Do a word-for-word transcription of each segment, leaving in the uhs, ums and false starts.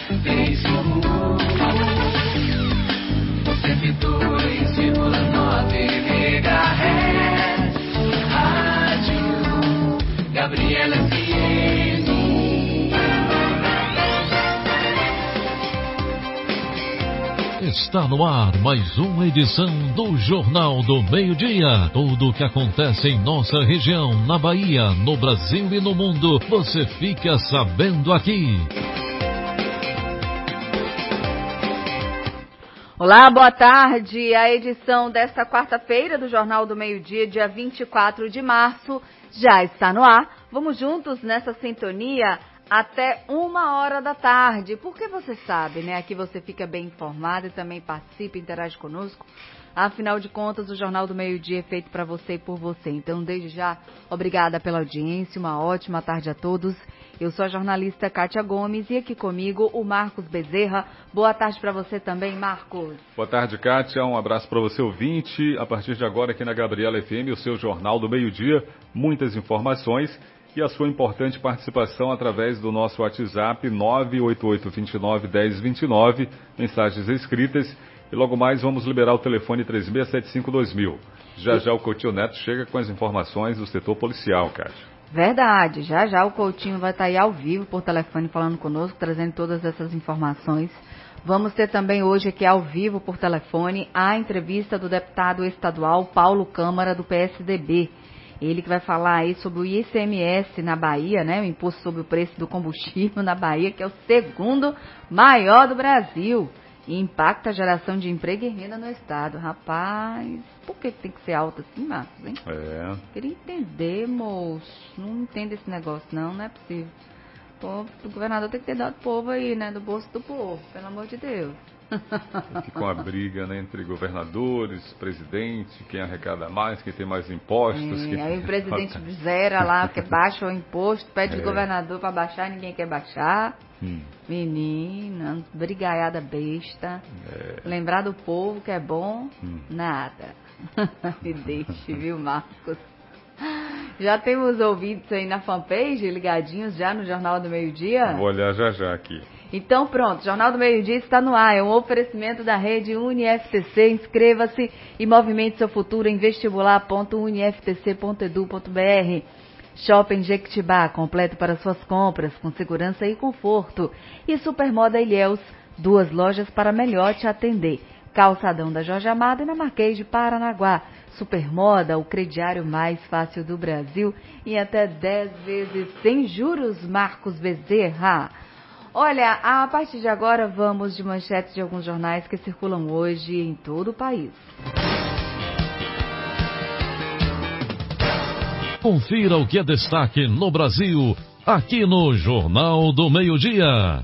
cento e dois vírgula nove megahertz, Rádio Gabriela F M. Está no ar mais uma edição do Jornal do Meio-Dia. Tudo o que acontece em nossa região, na Bahia, no Brasil e no mundo, você fica sabendo aqui. Olá, boa tarde. A edição desta quarta-feira do Jornal do Meio-Dia, dia vinte e quatro de março, já está no ar. Vamos juntos nessa sintonia até uma hora da tarde, porque você sabe, né? Aqui você fica bem informado e também participa, interage conosco. Afinal de contas, o Jornal do Meio-Dia é feito para você e por você. Então, desde já, obrigada pela audiência, uma ótima tarde a todos. Eu sou a jornalista Kátia Gomes e aqui comigo o Marcos Bezerra. Boa tarde para você também, Marcos. Boa tarde, Kátia. Um abraço para você, ouvinte. A partir de agora, aqui na Gabriela F M, o seu Jornal do Meio-Dia, muitas informações e a sua importante participação através do nosso WhatsApp nove oito oito, dois nove, um zero dois nove, mensagens escritas. E logo mais vamos liberar o telefone três seis sete cinco dois mil. Já já o Coutinho Neto chega com as informações do setor policial, Kátia. Verdade, já já o Coutinho vai estar aí ao vivo por telefone falando conosco, trazendo todas essas informações. Vamos ter também hoje aqui ao vivo por telefone a entrevista do deputado estadual Paulo Câmara do P S D B. Ele que vai falar aí sobre o I C M S na Bahia, né? O imposto sobre o preço do combustível na Bahia, que é o segundo maior do Brasil. E impacta a geração de emprego e renda no estado. Rapaz, por que tem que ser alto assim, Marcos, hein? É. Queria entender, moço. Não entendo esse negócio, não, não é possível. Pô, o governador tem que ter dado povo aí, né? Do bolso do povo, pelo amor de Deus. Aqui com a briga, né, entre governadores, presidente, quem arrecada mais, quem tem mais impostos. É, quem... Aí o presidente zera lá, que baixa o imposto, pede é. o governador para baixar, ninguém quer baixar. Hum. Menina, brigaiada besta. É. Lembrar do povo que é bom, hum. nada. Me deixe, viu, Marcos? Já temos ouvintes aí na fanpage, ligadinhos já no Jornal do Meio-Dia? Vou olhar já já aqui. Então pronto, Jornal do Meio-Dia está no ar, é um oferecimento da rede UniFTC, inscreva-se e movimente seu futuro em vestibular ponto uniftc ponto edu ponto br. Shopping Jequitibá, completo para suas compras, com segurança e conforto. E Supermoda Ilhéus, duas lojas para melhor te atender. Calçadão da Jorge Amado e na Marquês de Paranaguá. Supermoda, o crediário mais fácil do Brasil e até dez vezes sem juros, Marcos Bezerra. Olha, a partir de agora vamos de manchetes de alguns jornais que circulam hoje em todo o país. Confira o que é destaque no Brasil, aqui no Jornal do Meio-Dia.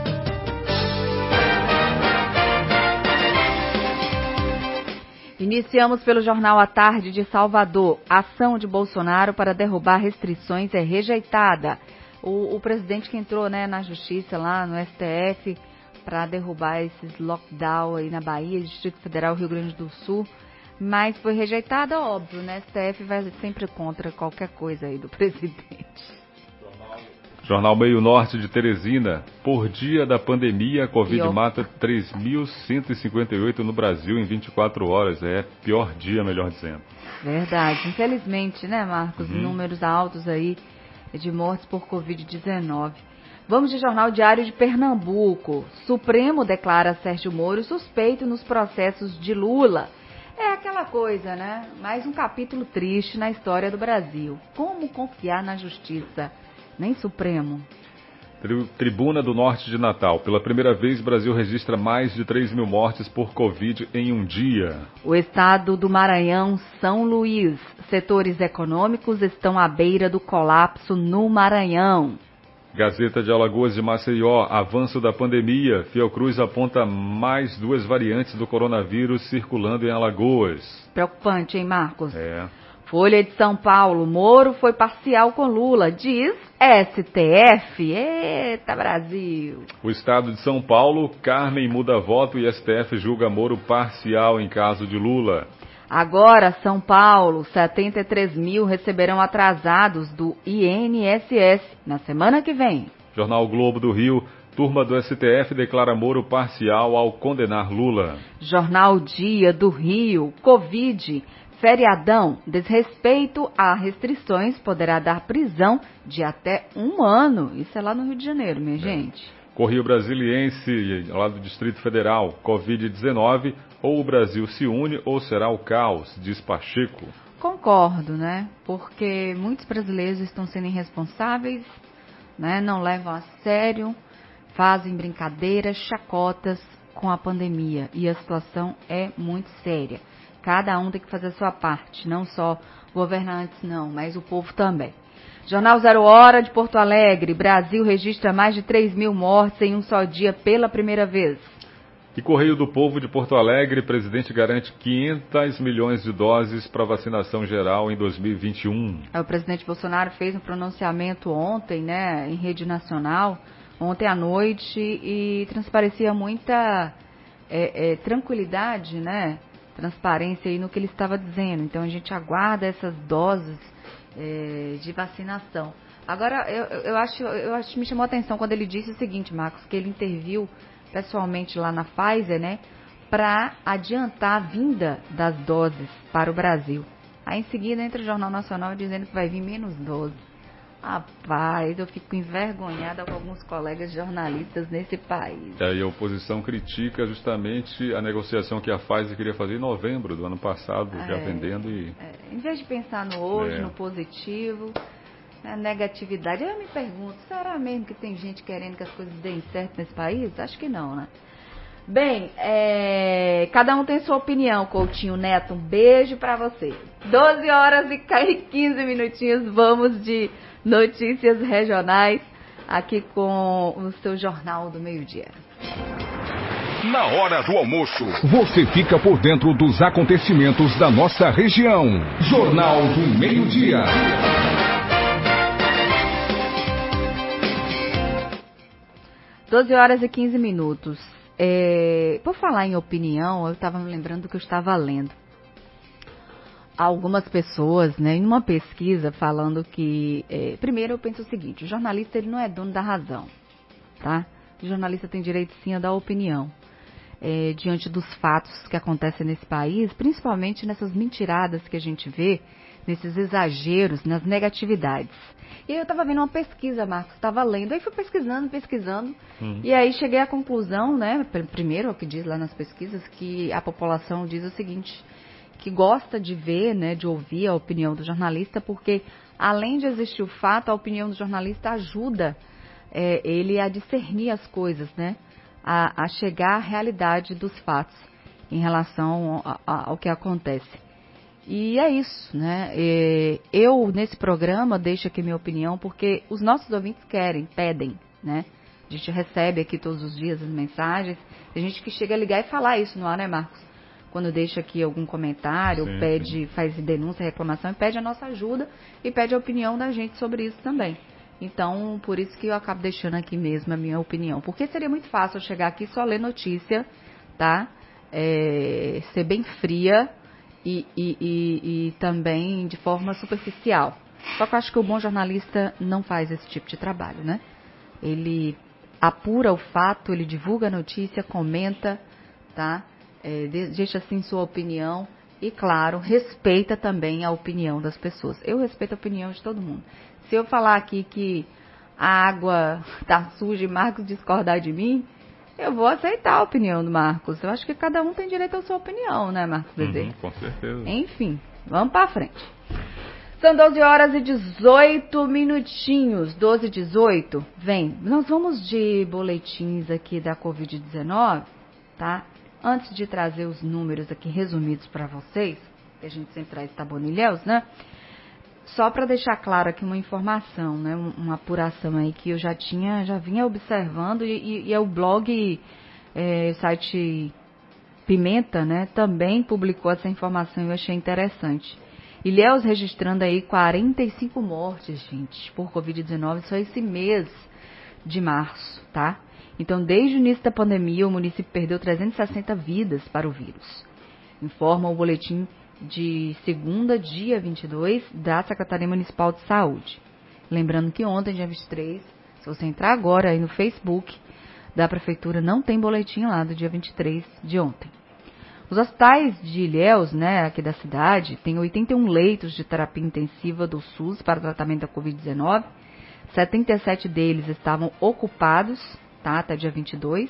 Iniciamos pelo Jornal à Tarde de Salvador. A ação de Bolsonaro para derrubar restrições é rejeitada. O, o presidente que entrou, né, na justiça lá no S T F para derrubar esses lockdown aí na Bahia, Distrito Federal, Rio Grande do Sul, mas foi rejeitada, óbvio, né? S T F vai sempre contra qualquer coisa aí do presidente. Jornal Meio Norte de Teresina. Por dia da pandemia, a Covid pior. mata três mil cento e cinquenta e oito no Brasil em vinte e quatro horas. É pior dia, melhor dizendo. Verdade. Infelizmente, né, Marcos? Uhum. Números altos aí de mortes por covid dezenove. Vamos de Jornal Diário de Pernambuco. Supremo declara Sérgio Moro suspeito nos processos de Lula. É aquela coisa, né? Mais um capítulo triste na história do Brasil. Como confiar na justiça? Nem Supremo. Tribuna do Norte de Natal. Pela primeira vez, o Brasil registra mais de três mil mortes por Covid em um dia. O estado do Maranhão, São Luís. Setores econômicos estão à beira do colapso no Maranhão. Gazeta de Alagoas de Maceió. Avanço da pandemia. Fiocruz aponta mais duas variantes do coronavírus circulando em Alagoas. Preocupante, hein, Marcos? É. Folha de São Paulo, Moro foi parcial com Lula, diz S T F. Eita, Brasil! O estado de São Paulo, Carmen muda voto e S T F julga Moro parcial em caso de Lula. Agora, São Paulo, setenta e três mil receberão atrasados do I N S S na semana que vem. Jornal Globo do Rio, Turma do S T F declara Moro parcial ao condenar Lula. Jornal Dia do Rio, Covid, feriadão, desrespeito a restrições poderá dar prisão de até um ano. Isso é lá no Rio de Janeiro, minha é. gente. Correio Brasiliense, lá do Distrito Federal, covid dezenove, ou o Brasil se une ou será o caos, diz Pacheco. Concordo, né? Porque muitos brasileiros estão sendo irresponsáveis, né? Não levam a sério, fazem brincadeiras, chacotas com a pandemia. E a situação é muito séria. Cada um tem que fazer a sua parte, não só governantes não, mas o povo também. Jornal Zero Hora de Porto Alegre, Brasil registra mais de três mil mortes em um só dia pela primeira vez. E Correio do Povo de Porto Alegre, presidente garante quinhentos milhões de doses para vacinação geral em dois mil e vinte e um. O presidente Bolsonaro fez um pronunciamento ontem, né, em rede nacional, ontem à noite, e transparecia muita é, é, tranquilidade, né, transparência aí no que ele estava dizendo. Então a gente aguarda essas doses é, de vacinação. Agora, eu, eu, acho, eu acho que me chamou a atenção quando ele disse o seguinte, Marcos, que ele interviu pessoalmente lá na Pfizer, né, para adiantar a vinda das doses para o Brasil. Aí em seguida entra o Jornal Nacional dizendo que vai vir menos doses. Rapaz, eu fico envergonhada com alguns colegas jornalistas nesse país. É, e a oposição critica justamente a negociação que a Pfizer queria fazer em novembro do ano passado, é, já vendendo e... É, em vez de pensar no hoje, é. no positivo, a negatividade. Eu me pergunto, será mesmo que tem gente querendo que as coisas deem certo nesse país? Acho que não, né? Bem, é, cada um tem sua opinião, Coutinho Neto. Um beijo pra você. doze horas e quinze minutinhos, vamos de notícias regionais aqui com o seu Jornal do Meio-Dia. Na hora do almoço, você fica por dentro dos acontecimentos da nossa região. Jornal do Meio-Dia. doze horas e quinze minutos. É, por falar em opinião, eu estava me lembrando do que eu estava lendo. Algumas pessoas, né, em uma pesquisa, falando que... É, primeiro eu penso o seguinte, o jornalista ele não é dono da razão, tá? O jornalista tem direito sim a dar opinião. É, diante dos fatos que acontecem nesse país, principalmente nessas mentiradas que a gente vê, nesses exageros, nas negatividades. E aí eu estava vendo uma pesquisa, Marcos, estava lendo, aí fui pesquisando, pesquisando, hum. e aí cheguei à conclusão, né, primeiro, o que diz lá nas pesquisas, que a população diz o seguinte, que gosta de ver, né, de ouvir a opinião do jornalista, porque além de existir o fato, a opinião do jornalista ajuda é, ele a discernir as coisas, né, a, a chegar à realidade dos fatos em relação a, a, ao que acontece. E é isso, né? Eu, nesse programa, deixo aqui minha opinião, porque os nossos ouvintes querem, pedem, né? A gente recebe aqui todos os dias as mensagens, tem gente que chega a ligar e falar isso no ar, né, Marcos? Quando deixa aqui algum comentário, sim, pede, sim. faz denúncia, reclamação, e pede a nossa ajuda e pede a opinião da gente sobre isso também. Então, por isso que eu acabo deixando aqui mesmo a minha opinião. Porque seria muito fácil eu chegar aqui e só ler notícia, tá? É, ser bem fria... E, e, e, e também de forma superficial. Só que eu acho que o bom jornalista não faz esse tipo de trabalho, né? Ele apura o fato, ele divulga a notícia, comenta, tá? É, deixa assim sua opinião e, claro, respeita também a opinião das pessoas. Eu respeito a opinião de todo mundo. Se eu falar aqui que a água tá suja e Marcos discordar de mim, eu vou aceitar a opinião do Marcos. Eu acho que cada um tem direito à sua opinião, né, Marcos Bezerra? Uhum, com certeza. Enfim, vamos para frente. São doze horas e dezoito minutinhos. doze e dezoito. Vem, nós vamos de boletins aqui da covid dezenove, tá? Antes de trazer os números aqui resumidos para vocês, que a gente sempre traz Tabonilhéus, né? Só para deixar claro aqui uma informação, né, uma apuração aí que eu já tinha, já vinha observando e, e, e é o blog, é, o site Pimenta, né, também publicou essa informação e eu achei interessante. Ilhéus registrando aí quarenta e cinco mortes, gente, por covid dezenove só esse mês de março, tá? Então, desde o início da pandemia, o município perdeu trezentas e sessenta vidas para o vírus. Informa o boletim de segunda, dia vinte e dois, da Secretaria Municipal de Saúde. Lembrando que ontem, dia vinte e três, se você entrar agora aí no Facebook, da Prefeitura não tem boletim lá do dia vinte e três de ontem. Os hospitais de Ilhéus, né, aqui da cidade, tem oitenta e um leitos de terapia intensiva do SUS para tratamento da covid dezenove. setenta e sete deles estavam ocupados, tá, até dia vinte e dois.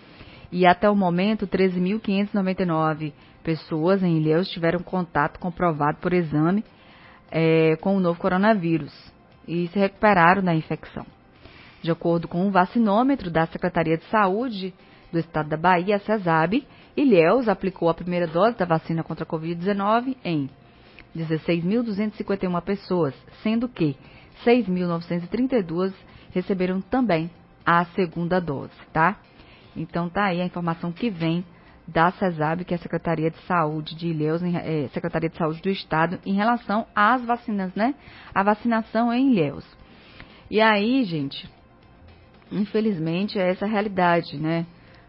E até o momento, treze mil quinhentas e noventa e nove pessoas em Ilhéus tiveram contato comprovado por exame é, com o novo coronavírus e se recuperaram da infecção. De acordo com o vacinômetro da Secretaria de Saúde do Estado da Bahia, a CESAB, Ilhéus aplicou a primeira dose da vacina contra a covid dezenove em dezesseis mil duzentas e cinquenta e uma pessoas, sendo que seis mil novecentas e trinta e duas receberam também a segunda dose, tá? Então tá aí a informação que vem da CESAB, que é a Secretaria de Saúde de Ilhéus, é, Secretaria de Saúde do Estado, em relação às vacinas, né? A vacinação em Ilhéus. E aí, gente, infelizmente é essa a realidade, né?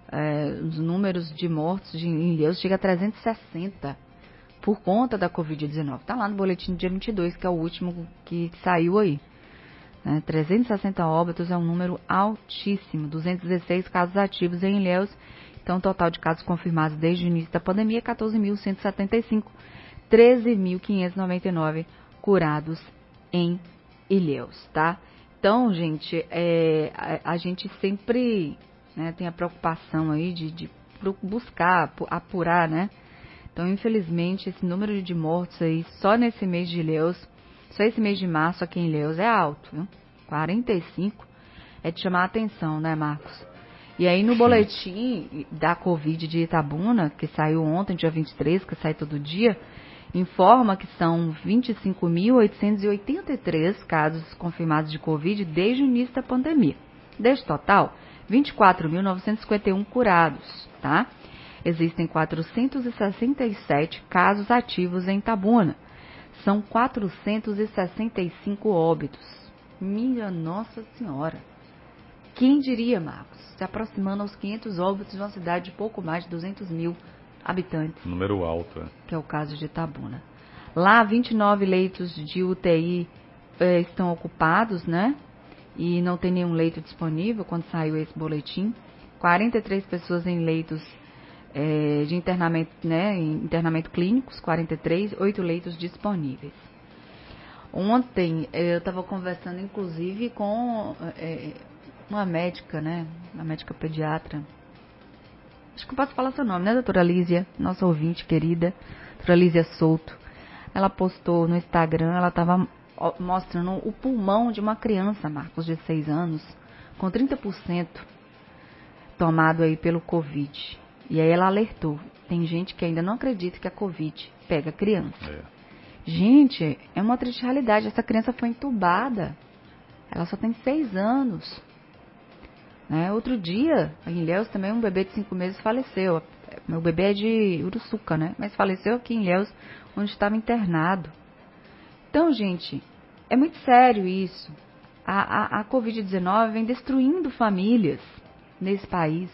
É, os números de mortos de Ilhéus chegam a trezentos e sessenta por conta da covid dezenove. Tá lá no boletim do dia vinte e dois, que é o último que saiu aí. Né? trezentos e sessenta óbitos é um número altíssimo. duzentos e dezesseis casos ativos em Ilhéus. Então, o total de casos confirmados desde o início da pandemia é quatorze mil cento e setenta e cinco. treze mil quinhentos e noventa e nove curados em Ilhéus, tá? Então, gente, é, a, a gente sempre... né, tem a preocupação aí de, de buscar, apurar, né? Então, infelizmente, esse número de mortos aí, só nesse mês de Ilhéus, só esse mês de março aqui em Ilhéus é alto, viu? quarenta e cinco é de chamar a atenção, né, Marcos? E aí, no boletim da Covid de Itabuna, que saiu ontem, dia vinte e três, que sai todo dia, informa que são vinte e cinco mil oitocentos e oitenta e três casos confirmados de Covid desde o início da pandemia. Deste total, vinte e quatro mil novecentos e cinquenta e um curados, tá? Existem quatrocentos e sessenta e sete casos ativos em Itabuna. São quatrocentos e sessenta e cinco óbitos. Minha Nossa Senhora! Quem diria, Marcos? Se aproximando aos quinhentos óbitos de uma cidade de pouco mais de duzentos mil habitantes. Número alto. Que é o caso de Itabuna. Lá, vinte e nove leitos de U T I eh, estão ocupados, né? E não tem nenhum leito disponível quando saiu esse boletim. quarenta e três pessoas em leitos é, de internamento, né, em internamento clínicos, quarenta e três, oito leitos disponíveis. Ontem eu estava conversando, inclusive, com é, uma médica, né, uma médica pediatra. Acho que eu posso falar seu nome, né, doutora Lísia, nossa ouvinte querida, doutora Lísia Souto. Ela postou no Instagram, ela estava mostrando o pulmão de uma criança, Marcos, de seis anos, com trinta por cento tomado aí pelo Covid. E aí ela alertou, tem gente que ainda não acredita que a Covid pega criança. É. Gente, é uma triste realidade, essa criança foi entubada, ela só tem seis anos. Né? Outro dia, em Ilhéus também um bebê de cinco meses faleceu. Meu bebê é de Uruçuca, né? Mas faleceu aqui em Ilhéus, onde estava internado. Então, gente, é muito sério isso. A, a, a covid dezenove vem destruindo famílias nesse país.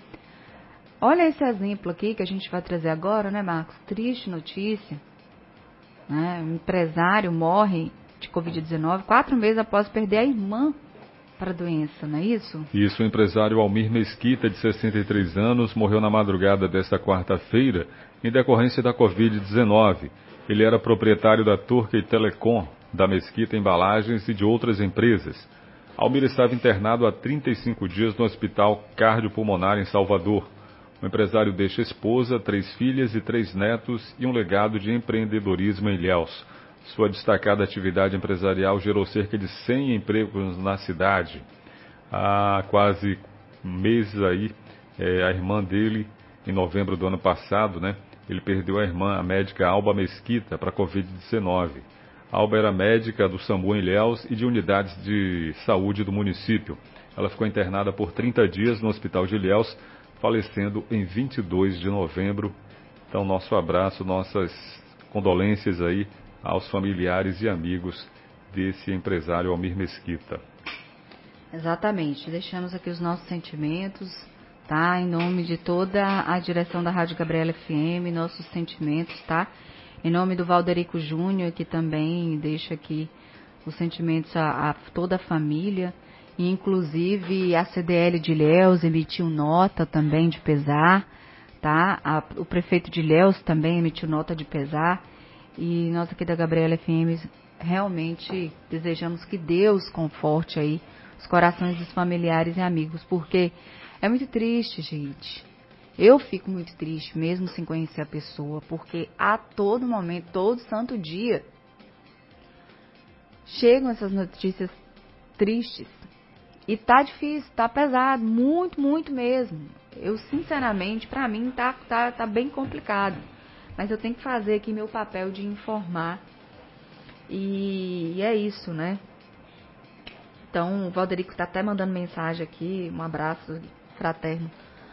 Olha esse exemplo aqui que a gente vai trazer agora, né, Marcos? Triste notícia. Né? Um empresário morre de covid dezenove quatro meses após perder a irmã para a doença, não é isso? Isso, o empresário Almir Mesquita, de sessenta e três anos, morreu na madrugada desta quarta-feira em decorrência da covid dezenove. Ele era proprietário da Turkey Telecom, da Mesquita Embalagens e de outras empresas. Almir estava internado há trinta e cinco dias no Hospital Cardiopulmonar em Salvador. O empresário deixa esposa, três filhas e três netos e um legado de empreendedorismo em Ilhéus. Sua destacada atividade empresarial gerou cerca de cem empregos na cidade. Há quase meses aí, é, a irmã dele, em novembro do ano passado, né? Ele perdeu a irmã, a médica Alba Mesquita, para a covid dezenove. Alba era médica do SAMU em Ilhéus e de unidades de saúde do município. Ela ficou internada por trinta dias no Hospital de Ilhéus, falecendo em vinte e dois de novembro. Então, nosso abraço, nossas condolências aí aos familiares e amigos desse empresário Almir Mesquita. Exatamente. Deixamos aqui os nossos sentimentos, tá? Em nome de toda a direção da Rádio Gabriela F M, nossos sentimentos, tá? Em nome do Valderico Júnior, que também deixa aqui os sentimentos a, a toda a família. E, inclusive, a C D L de Ilhéus emitiu nota também de pesar, tá? A, o prefeito de Ilhéus também emitiu nota de pesar. E nós aqui da Gabriela F M realmente desejamos que Deus conforte aí os corações dos familiares e amigos, porque é muito triste, gente. Eu fico muito triste, mesmo sem conhecer a pessoa, porque a todo momento, todo santo dia, chegam essas notícias tristes. E tá difícil, tá pesado, muito, muito mesmo. Eu, sinceramente, pra mim, tá, tá, tá bem complicado. Mas eu tenho que fazer aqui meu papel de informar. E, e é isso, né? Então, o Valderico tá até mandando mensagem aqui, um abraço fraterno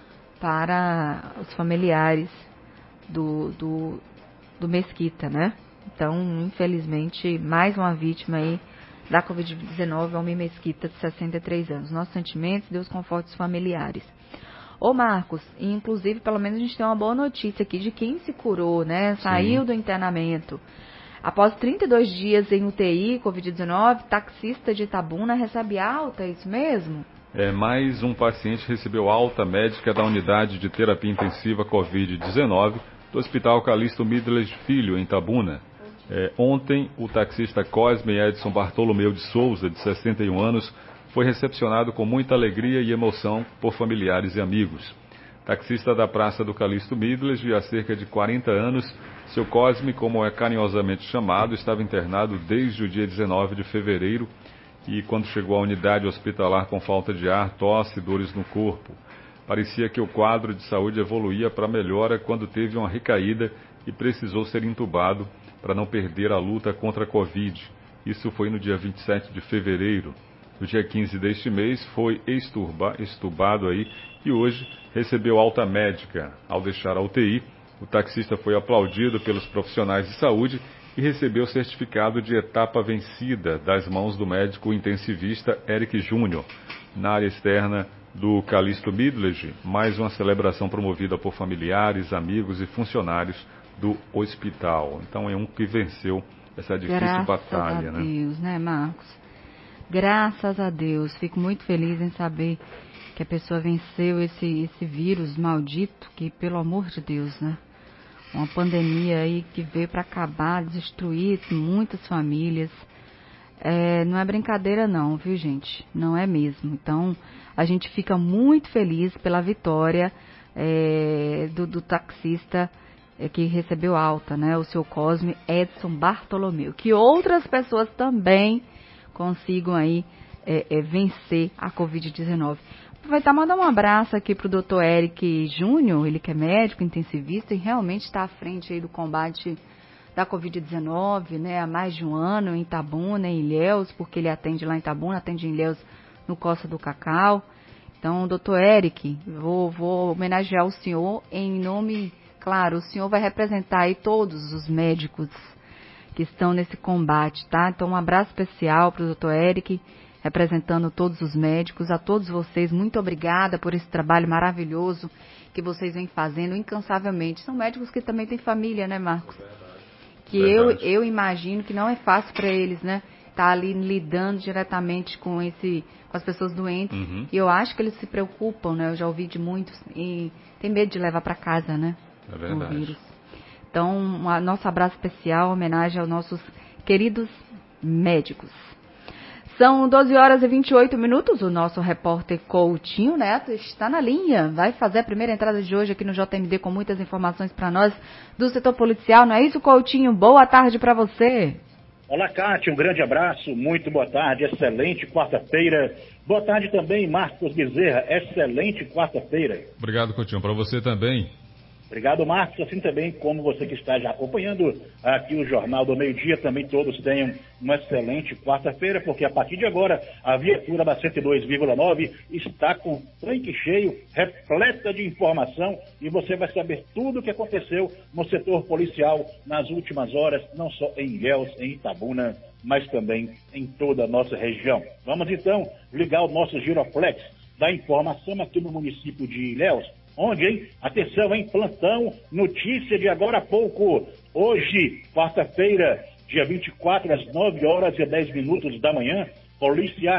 para os familiares do, do, do Mesquita, né? Então, infelizmente, mais uma vítima aí da covid dezenove, homem Mesquita, de sessenta e três anos. Nossos sentimentos, Deus conforte os familiares. Ô Marcos, inclusive, pelo menos a gente tem uma boa notícia aqui de quem se curou, né? Saiu Sim. do internamento. Após trinta e dois dias em U T I, covid dezenove, taxista de Itabuna recebe alta, é isso mesmo? É, mais um paciente recebeu alta médica da unidade de terapia intensiva covid dezenove do Hospital Calixto Midlas Filho, em Itabuna. É, ontem, o taxista Cosme Edson Bartolomeu de Souza, de sessenta e um anos, foi recepcionado com muita alegria e emoção por familiares e amigos. Taxista da Praça do Calixto Midlas, há cerca de quarenta anos, seu Cosme, como é carinhosamente chamado, estava internado desde o dia dezenove de fevereiro e, quando chegou à unidade hospitalar com falta de ar, tosse e dores no corpo. Parecia que o quadro de saúde evoluía para melhora quando teve uma recaída e precisou ser entubado para não perder a luta contra a Covid. Isso foi no dia vinte e sete de fevereiro. No dia quinze deste mês foi exturba, extubado aí e hoje recebeu alta médica. Ao deixar a U T I, o taxista foi aplaudido pelos profissionais de saúde e recebeu o certificado de etapa vencida das mãos do médico intensivista Eric Júnior. Na área externa do Calixto Midlas, mais uma celebração promovida por familiares, amigos e funcionários do hospital. Então é um que venceu essa difícil Graças batalha, a né? Deus, né, Marcos? Graças a Deus. Fico muito feliz em saber que a pessoa venceu esse, esse vírus maldito, que, pelo amor de Deus, né? Uma pandemia aí que veio para acabar, destruir muitas famílias. É, não é brincadeira não, viu, gente? Não é mesmo. Então, a gente fica muito feliz pela vitória é, do, do taxista é, que recebeu alta, né? O seu Cosme Edson Bartolomeu. Que outras pessoas também consigam aí é, é, vencer a covid dezenove. Aproveitar e mandar um abraço aqui pro doutor Eric Júnior, ele que é médico intensivista e realmente está à frente aí do combate da covid dezenove, né, há mais de um ano em Itabuna, em Ilhéus, porque ele atende lá em Itabuna, atende em Ilhéus no Costa do Cacau. Então, doutor Eric, vou, vou homenagear o senhor em nome, claro, o senhor vai representar aí todos os médicos que estão nesse combate, tá? Então, um abraço especial para o doutor Eric, representando todos os médicos, a todos vocês, muito obrigada por esse trabalho maravilhoso que vocês vêm fazendo incansavelmente. São médicos que também têm família, né, Marcos? Que eu, eu imagino que não é fácil para eles, né? Tá ali lidando diretamente com esse, com as pessoas doentes. Uhum. E eu acho que eles se preocupam, né? Eu já ouvi de muitos e tem medo de levar para casa, né? É verdade. O vírus. Então, um nosso abraço especial, homenagem aos nossos queridos médicos. São doze horas e vinte e oito minutos. O nosso repórter Coutinho Neto está na linha. Vai fazer a primeira entrada de hoje aqui no J M D com muitas informações para nós do setor policial. Não é isso, Coutinho? Boa tarde para você. Olá, Cátia. Um grande abraço. Muito boa tarde. Excelente quarta-feira. Boa tarde também, Marcos Bezerra. Excelente quarta-feira. Obrigado, Coutinho. Para você também. Obrigado, Marcos. Assim também como você que está já acompanhando aqui o Jornal do Meio-Dia, também todos tenham uma excelente quarta-feira, porque a partir de agora a viatura da cento e dois vírgula nove está com tanque cheio, repleta de informação, e você vai saber tudo o que aconteceu no setor policial nas últimas horas, não só em Ilhéus, em Itabuna, mas também em toda a nossa região. Vamos então ligar o nosso Giroflex da informação aqui no município de Ilhéus. Onde, hein? Atenção, hein? Plantão, notícia de agora há pouco. Hoje, quarta-feira, dia vinte e quatro, às nove horas e dez minutos da manhã, policiais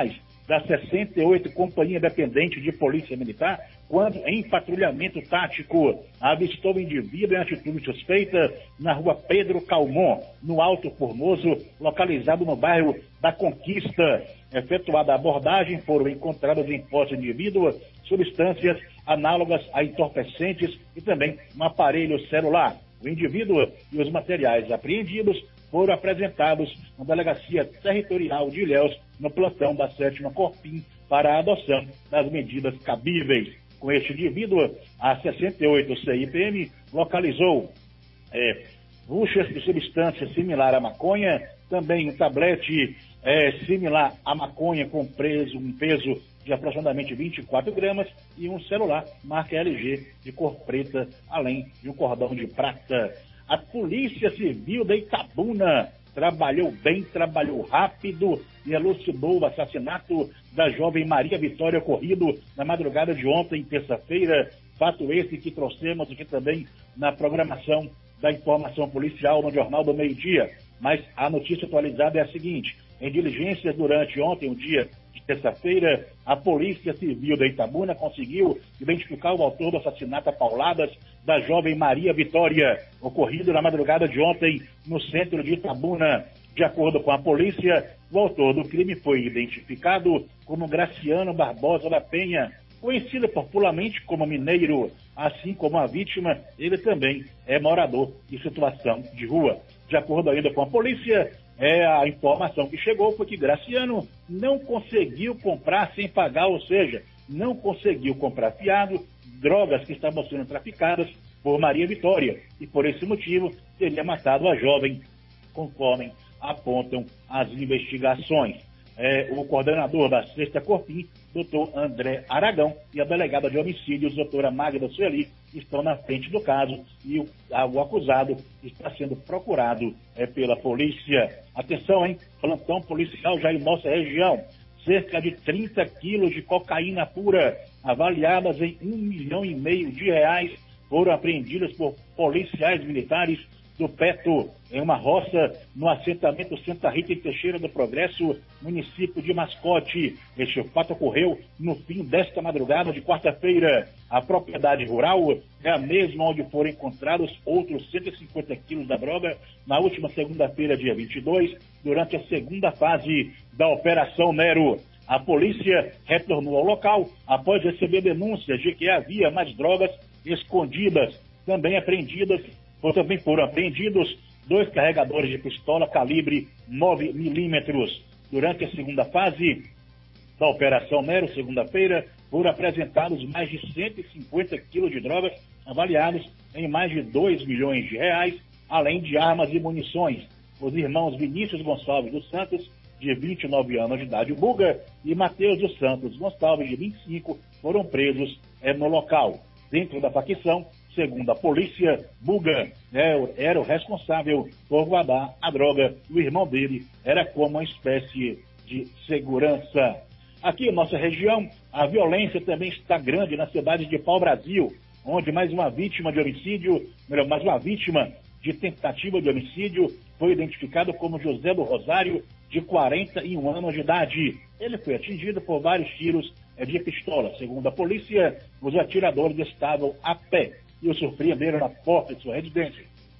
da sessenta e oito Companhia Independente de Polícia Militar, quando, em patrulhamento tático, avistou o indivíduo em atitude suspeita na rua Pedro Calmon, no Alto Formoso, localizado no bairro da Conquista. Efetuada a abordagem, foram encontradas em posse do indivíduo substâncias análogas a entorpecentes e também um aparelho celular. O indivíduo e os materiais apreendidos foram apresentados na Delegacia Territorial de Ilhéus, no plantão da sétima Corpim, para a adoção das medidas cabíveis. Com este indivíduo, a sessenta e oito C I P M localizou é, buchas de substância similar à maconha, também um tablete é, similar à maconha com peso, um peso de aproximadamente vinte e quatro gramas e um celular marca L G de cor preta, além de um cordão de prata. A Polícia Civil da Itabuna trabalhou bem, trabalhou rápido e elucidou o assassinato da jovem Maria Vitória ocorrido na madrugada de ontem, terça-feira. Fato esse que trouxemos aqui também na programação da informação policial no Jornal do Meio-Dia. Mas a notícia atualizada é a seguinte: em diligências durante ontem, o dia de terça-feira, a Polícia Civil da Itabuna conseguiu identificar o autor do assassinato a pauladas da jovem Maria Vitória, ocorrido na madrugada de ontem no centro de Itabuna. De acordo com a polícia, o autor do crime foi identificado como Graciano Barbosa da Penha, conhecido popularmente como Mineiro. Assim como a vítima, ele também é morador de situação de rua. De acordo ainda com a polícia, é, a informação que chegou foi que Graciano não conseguiu comprar sem pagar, ou seja, não conseguiu comprar fiado drogas que estavam sendo traficadas por Maria Vitória e por esse motivo teria matado a jovem, conforme apontam as investigações. É, o coordenador da sexta Corpim, doutor André Aragão, e a delegada de homicídios, doutora Magda Sueli, estão na frente do caso e o, a, o acusado está sendo procurado é, pela polícia. Atenção, hein? Plantão policial já em nossa região. Cerca de trinta quilos de cocaína pura, avaliadas em um milhão e meio de reais, foram apreendidas por policiais militares do Peto, em uma roça no assentamento Santa Rita em Teixeira do Progresso, município de Mascote. Este fato ocorreu no fim desta madrugada de quarta-feira. A propriedade rural é a mesma onde foram encontrados outros cento e cinquenta quilos da droga na última segunda-feira, dia vinte e dois, durante a segunda fase da Operação Nero. A polícia retornou ao local após receber denúncias de que havia mais drogas escondidas, também apreendidas. Também foram apreendidos dois carregadores de pistola calibre nove milímetros. Durante a segunda fase da Operação Nero, segunda-feira, foram apresentados mais de cento e cinquenta quilos de drogas, avaliados em mais de dois milhões de reais, além de armas e munições. Os irmãos Vinícius Gonçalves dos Santos, de vinte e nove anos de idade, Buga, e Matheus dos Santos Gonçalves, de vinte e cinco, foram presos é, no local. Dentro da facção, segundo a polícia, Buga era o responsável por guardar a droga. O irmão dele era como uma espécie de segurança. Aqui em nossa região, a violência também está grande na cidade de Pau-Brasil, onde mais uma vítima de homicídio, melhor, mais uma vítima de tentativa de homicídio foi identificado como José do Rosário, de quarenta e um anos de idade. Ele foi atingido por vários tiros de pistola. Segundo a polícia, os atiradores estavam a pé e o surpreenderam na porta de sua residência.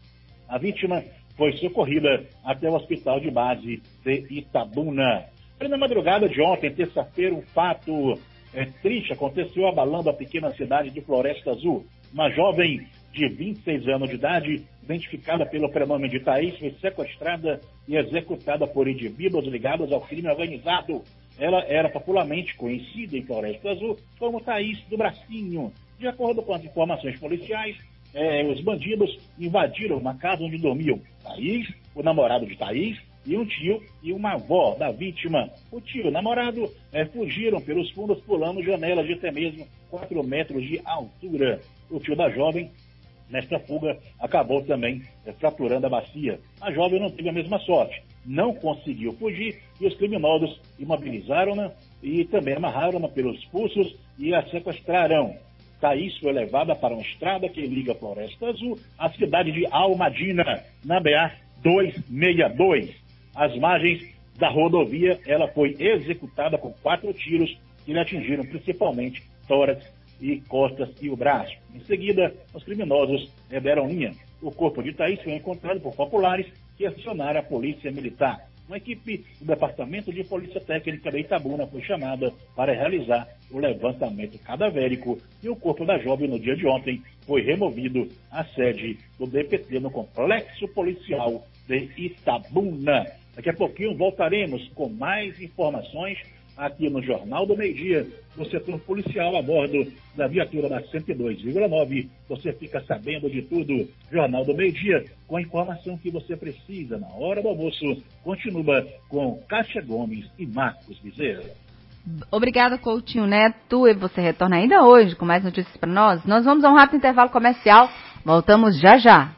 A vítima foi socorrida até o hospital de base de Itabuna. Na madrugada de ontem, terça-feira, um fato é, triste aconteceu abalando a pequena cidade de Floresta Azul. Uma jovem de vinte e seis anos de idade, identificada pelo prenome de Thaís, foi sequestrada e executada por indivíduos ligados ao crime organizado. Ela era popularmente conhecida em Floresta Azul como Thaís do Bracinho. De acordo com as informações policiais, eh, os bandidos invadiram uma casa onde dormiam Thaís, o namorado de Thaís, e um tio e uma avó da vítima. O tio e o namorado eh, fugiram pelos fundos pulando janelas de até mesmo quatro metros de altura. O tio da jovem, nesta fuga, acabou também eh, fraturando a bacia. A jovem não teve a mesma sorte. Não conseguiu fugir e os criminosos imobilizaram-na e também amarraram-na pelos pulsos e a sequestraram. Thaís foi levada para uma estrada que liga Floresta Azul à cidade de Almadina, na B A duzentos e sessenta e dois, às margens da rodovia. Ela foi executada com quatro tiros que lhe atingiram principalmente tórax e costas e o braço. Em seguida, os criminosos deram linha. O corpo de Thaís foi encontrado por populares que acionaram a polícia militar. Uma equipe do Departamento de Polícia Técnica de Itabuna foi chamada para realizar o levantamento cadavérico e o corpo da jovem no dia de ontem foi removido à sede do D P T no Complexo Policial de Itabuna. Daqui a pouquinho voltaremos com mais informações aqui no Jornal do Meio-Dia, no setor policial a bordo da viatura da cento e dois vírgula nove. Você fica sabendo de tudo. Jornal do Meio-Dia, com a informação que você precisa na hora do almoço. Continua com Kátia Gomes e Marcos Bezerra. Obrigada, Coutinho Neto. E você retorna ainda hoje com mais notícias para nós. Nós vamos a um rápido intervalo comercial. Voltamos já já.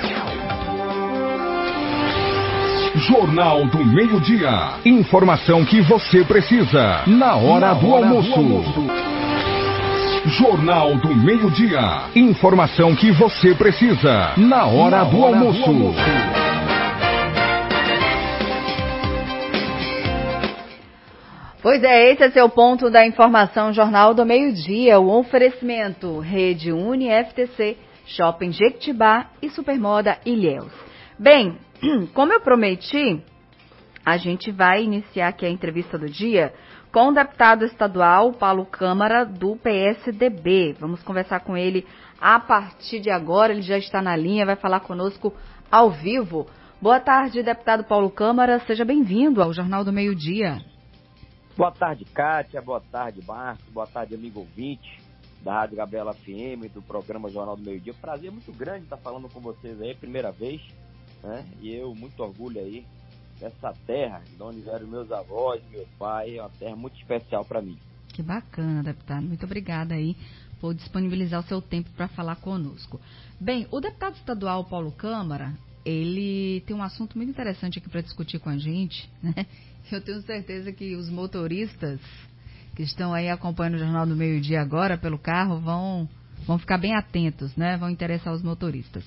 Jornal do Meio-Dia. Informação que você precisa na hora, na do, hora almoço. do almoço. Jornal do Meio-Dia. Informação que você precisa na hora, na do, hora almoço. do almoço. Pois é, esse é seu ponto da informação. Jornal do Meio-Dia. O oferecimento Rede Uni F T C, Shopping Jequitibá e Supermoda Ilhéus. Bem, como eu prometi, a gente vai iniciar aqui a entrevista do dia com o deputado estadual Paulo Câmara, do P S D B. Vamos conversar com ele a partir de agora. Ele já está na linha, vai falar conosco ao vivo. Boa tarde, deputado Paulo Câmara. Seja bem-vindo ao Jornal do Meio-Dia. Boa tarde, Kátia. Boa tarde, Marcos. Boa tarde, amigo ouvinte da Rádio Gabriela F M, do programa Jornal do Meio-Dia. Prazer muito grande estar falando com vocês aí, primeira vez. Né? E eu, muito orgulho aí dessa terra, de onde vieram meus avós, meu pai, é uma terra muito especial para mim. Que bacana, deputado. Muito obrigada aí por disponibilizar o seu tempo para falar conosco. Bem, o deputado estadual Paulo Câmara, ele tem um assunto muito interessante aqui para discutir com a gente, né? Eu tenho certeza que os motoristas que estão aí acompanhando o Jornal do Meio-Dia agora pelo carro vão, vão ficar bem atentos, né? Vão interessar os motoristas.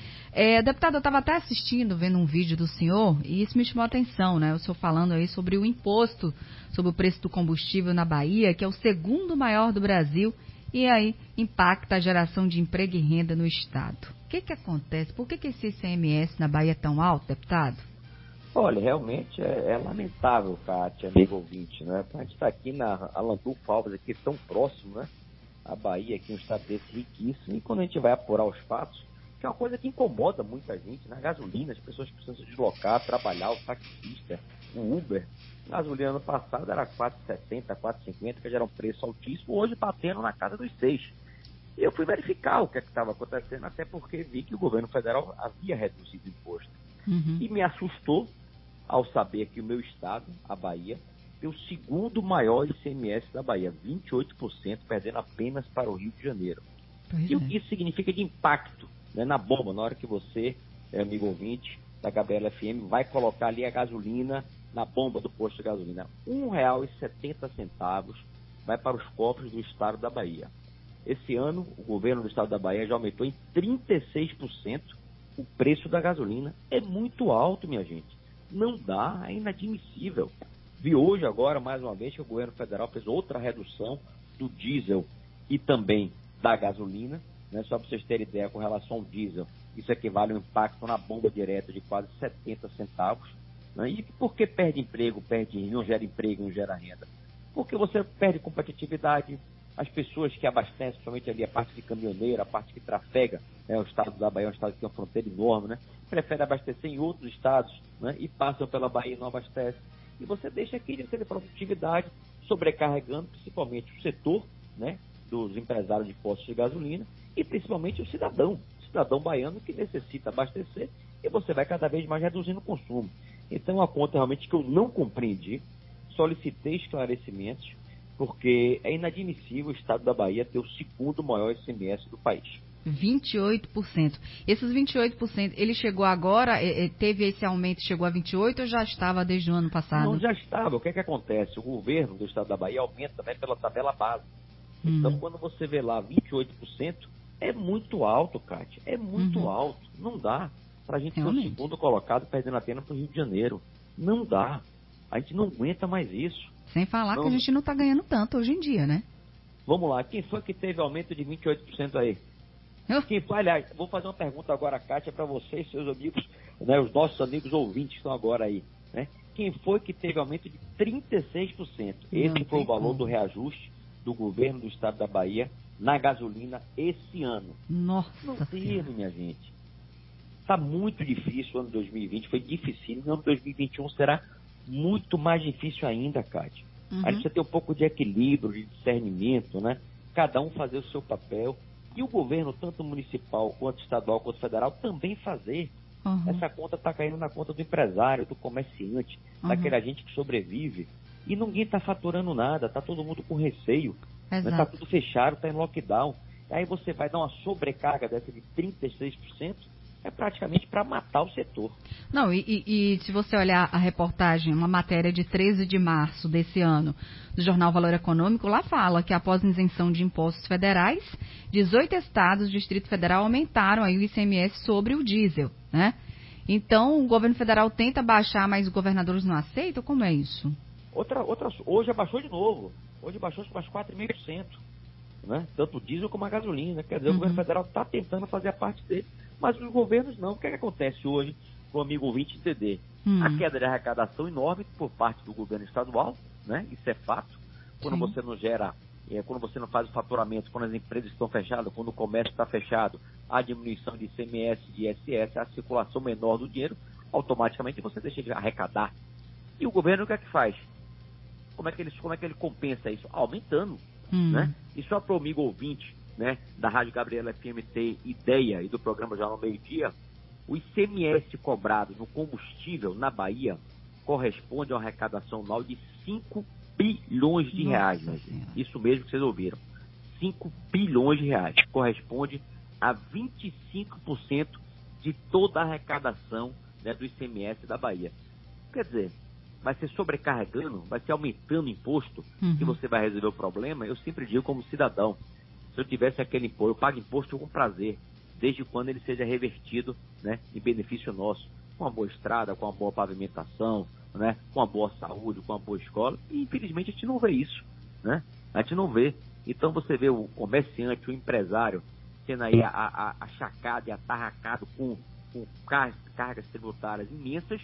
É, deputado, eu estava até assistindo, vendo um vídeo do senhor, e isso me chamou a atenção, né? O senhor falando aí sobre o imposto, sobre o preço do combustível na Bahia, que é o segundo maior do Brasil, e aí impacta a geração de emprego e renda no estado. O que que acontece? Por que que esse I C M S na Bahia é tão alto, deputado? Olha, realmente é, é lamentável, Kátia, amigo ouvinte, né? A gente está aqui na Alandulfo Alves, aqui tão próximo, né? A Bahia, aqui um estado desse riquíssimo, e quando a gente vai apurar os fatos, que é uma coisa que incomoda muita gente, né? Gasolina, as pessoas precisam se deslocar, trabalhar, o taxista, o Uber. A gasolina ano passado era quatro reais e setenta centavos, quatro reais e cinquenta centavos, que já era um preço altíssimo, hoje batendo na casa dos seis. E eu fui verificar o que é estava acontecendo, até porque vi que o governo federal havia reduzido o imposto. Uhum. E me assustou ao saber que o meu estado, a Bahia, tem o segundo maior I C M S da Bahia, vinte e oito por cento, perdendo apenas para o Rio de Janeiro. Pois e é. O que isso significa de impacto? Né, na bomba, na hora que você, é, amigo ouvinte da Gabriela F M, vai colocar ali a gasolina na bomba do posto de gasolina. um real e setenta centavos vai para os cofres do estado da Bahia. Esse ano, o governo do estado da Bahia já aumentou em trinta e seis por cento o preço da gasolina. É muito alto, minha gente. Não dá, é inadmissível. Vi hoje agora, mais uma vez, que o governo federal fez outra redução do diesel e também da gasolina. Né, só para vocês terem ideia, com relação ao diesel, isso equivale a um impacto na bomba direta de quase setenta centavos. Né? E por que perde emprego, perde, não gera emprego, não gera renda? Porque você perde competitividade, as pessoas que abastecem, principalmente ali a parte de caminhoneiro, a parte que trafega, né, o estado da Bahia é um estado que tem uma fronteira enorme, né? Prefere abastecer em outros estados, né, e passam pela Bahia e não abastecem. E você deixa aqui de ter produtividade, sobrecarregando principalmente o setor, né, dos empresários de postos de gasolina, e principalmente o cidadão, o cidadão baiano que necessita abastecer, e você vai cada vez mais reduzindo o consumo. Então, é uma conta realmente que eu não compreendi, solicitei esclarecimentos, porque é inadmissível o estado da Bahia ter o segundo maior I C M S do país. vinte e oito por cento. Esses vinte e oito por cento, ele chegou agora, teve esse aumento, chegou a vinte e oito por cento ou já estava desde o ano passado? Não, já estava. O que é que acontece? O governo do estado da Bahia aumenta também pela tabela base. Então, hum. quando você vê lá vinte e oito por cento, é muito alto, Kátia. É muito uhum. alto. Não dá para a gente ser o segundo colocado perdendo apenas para o Rio de Janeiro. Não dá. A gente não aguenta mais isso. Sem falar não... que a gente não está ganhando tanto hoje em dia, né? Vamos lá, quem foi que teve aumento de vinte e oito por cento aí? Eu? Quem foi, aliás, vou fazer uma pergunta agora, Kátia, para vocês, seus amigos, né, os nossos amigos ouvintes que estão agora aí, né? Quem foi que teve aumento de trinta e seis por cento? Esse Não foi o valor como. do reajuste do governo do estado da Bahia na gasolina esse ano. Nossa Não Senhora. teve, minha gente. Está muito difícil o ano dois mil e vinte, foi difícil. O ano dois mil e vinte e um será muito mais difícil ainda, Kátia. Uhum. A gente precisa ter um pouco de equilíbrio, de discernimento, né? Cada um fazer o seu papel. E o governo, tanto municipal, quanto estadual, quanto federal, também fazer. Uhum. Essa conta está caindo na conta do empresário, do comerciante, Uhum. daquele agente que sobrevive. E ninguém está faturando nada, está todo mundo com receio. Está Exato. tudo fechado, está em lockdown. Aí você vai dar uma sobrecarga dessa de trinta e seis por cento, é praticamente para matar o setor. Não, e, e, e se você olhar a reportagem, uma matéria de treze de março desse ano, do jornal Valor Econômico, lá fala que após a isenção de impostos federais, dezoito estados do Distrito Federal aumentaram aí o I C M S sobre o diesel, né? Então, o governo federal tenta baixar, mas os governadores não aceitam? Como é isso? Outra, outra, hoje abaixou de novo. Hoje baixou mais quatro vírgula cinco por cento. Né? Tanto o diesel como a gasolina. Quer dizer, uhum. o governo federal está tentando fazer a parte dele, mas os governos não. O que, é que acontece hoje, para o amigo ouvinte entender? Uhum. A queda de arrecadação enorme por parte do governo estadual, né? Isso é fato. Quando Sim. você não gera, é, quando você não faz o faturamento, quando as empresas estão fechadas, quando o comércio está fechado, a diminuição de I C M S, de I S S, a circulação menor do dinheiro, automaticamente você deixa de arrecadar. E o governo o que é que faz? Como é que ele, como é que ele compensa isso? Aumentando. Hum. Né? E só para o amigo ouvinte, né, da Rádio Gabriela F M ter ideia e do programa Jornal Meio Dia, o I C M S cobrado no combustível na Bahia corresponde a uma arrecadação anual de cinco bilhões de reais. Né? Isso mesmo que vocês ouviram. cinco bilhões de reais. Corresponde a vinte e cinco por cento de toda a arrecadação, né, do I C M S da Bahia. Quer dizer, vai ser sobrecarregando, vai ser aumentando o imposto, uhum. que você vai resolver o problema. Eu sempre digo como cidadão, se eu tivesse aquele imposto, eu pago imposto com prazer, desde quando ele seja revertido, né, em benefício nosso, com uma boa estrada, com uma boa pavimentação, né, com uma boa saúde, com uma boa escola. E infelizmente a gente não vê isso, né? A gente não vê. Então você vê o comerciante, o empresário, sendo aí achacado e atarracado com, com cargas, cargas tributárias imensas,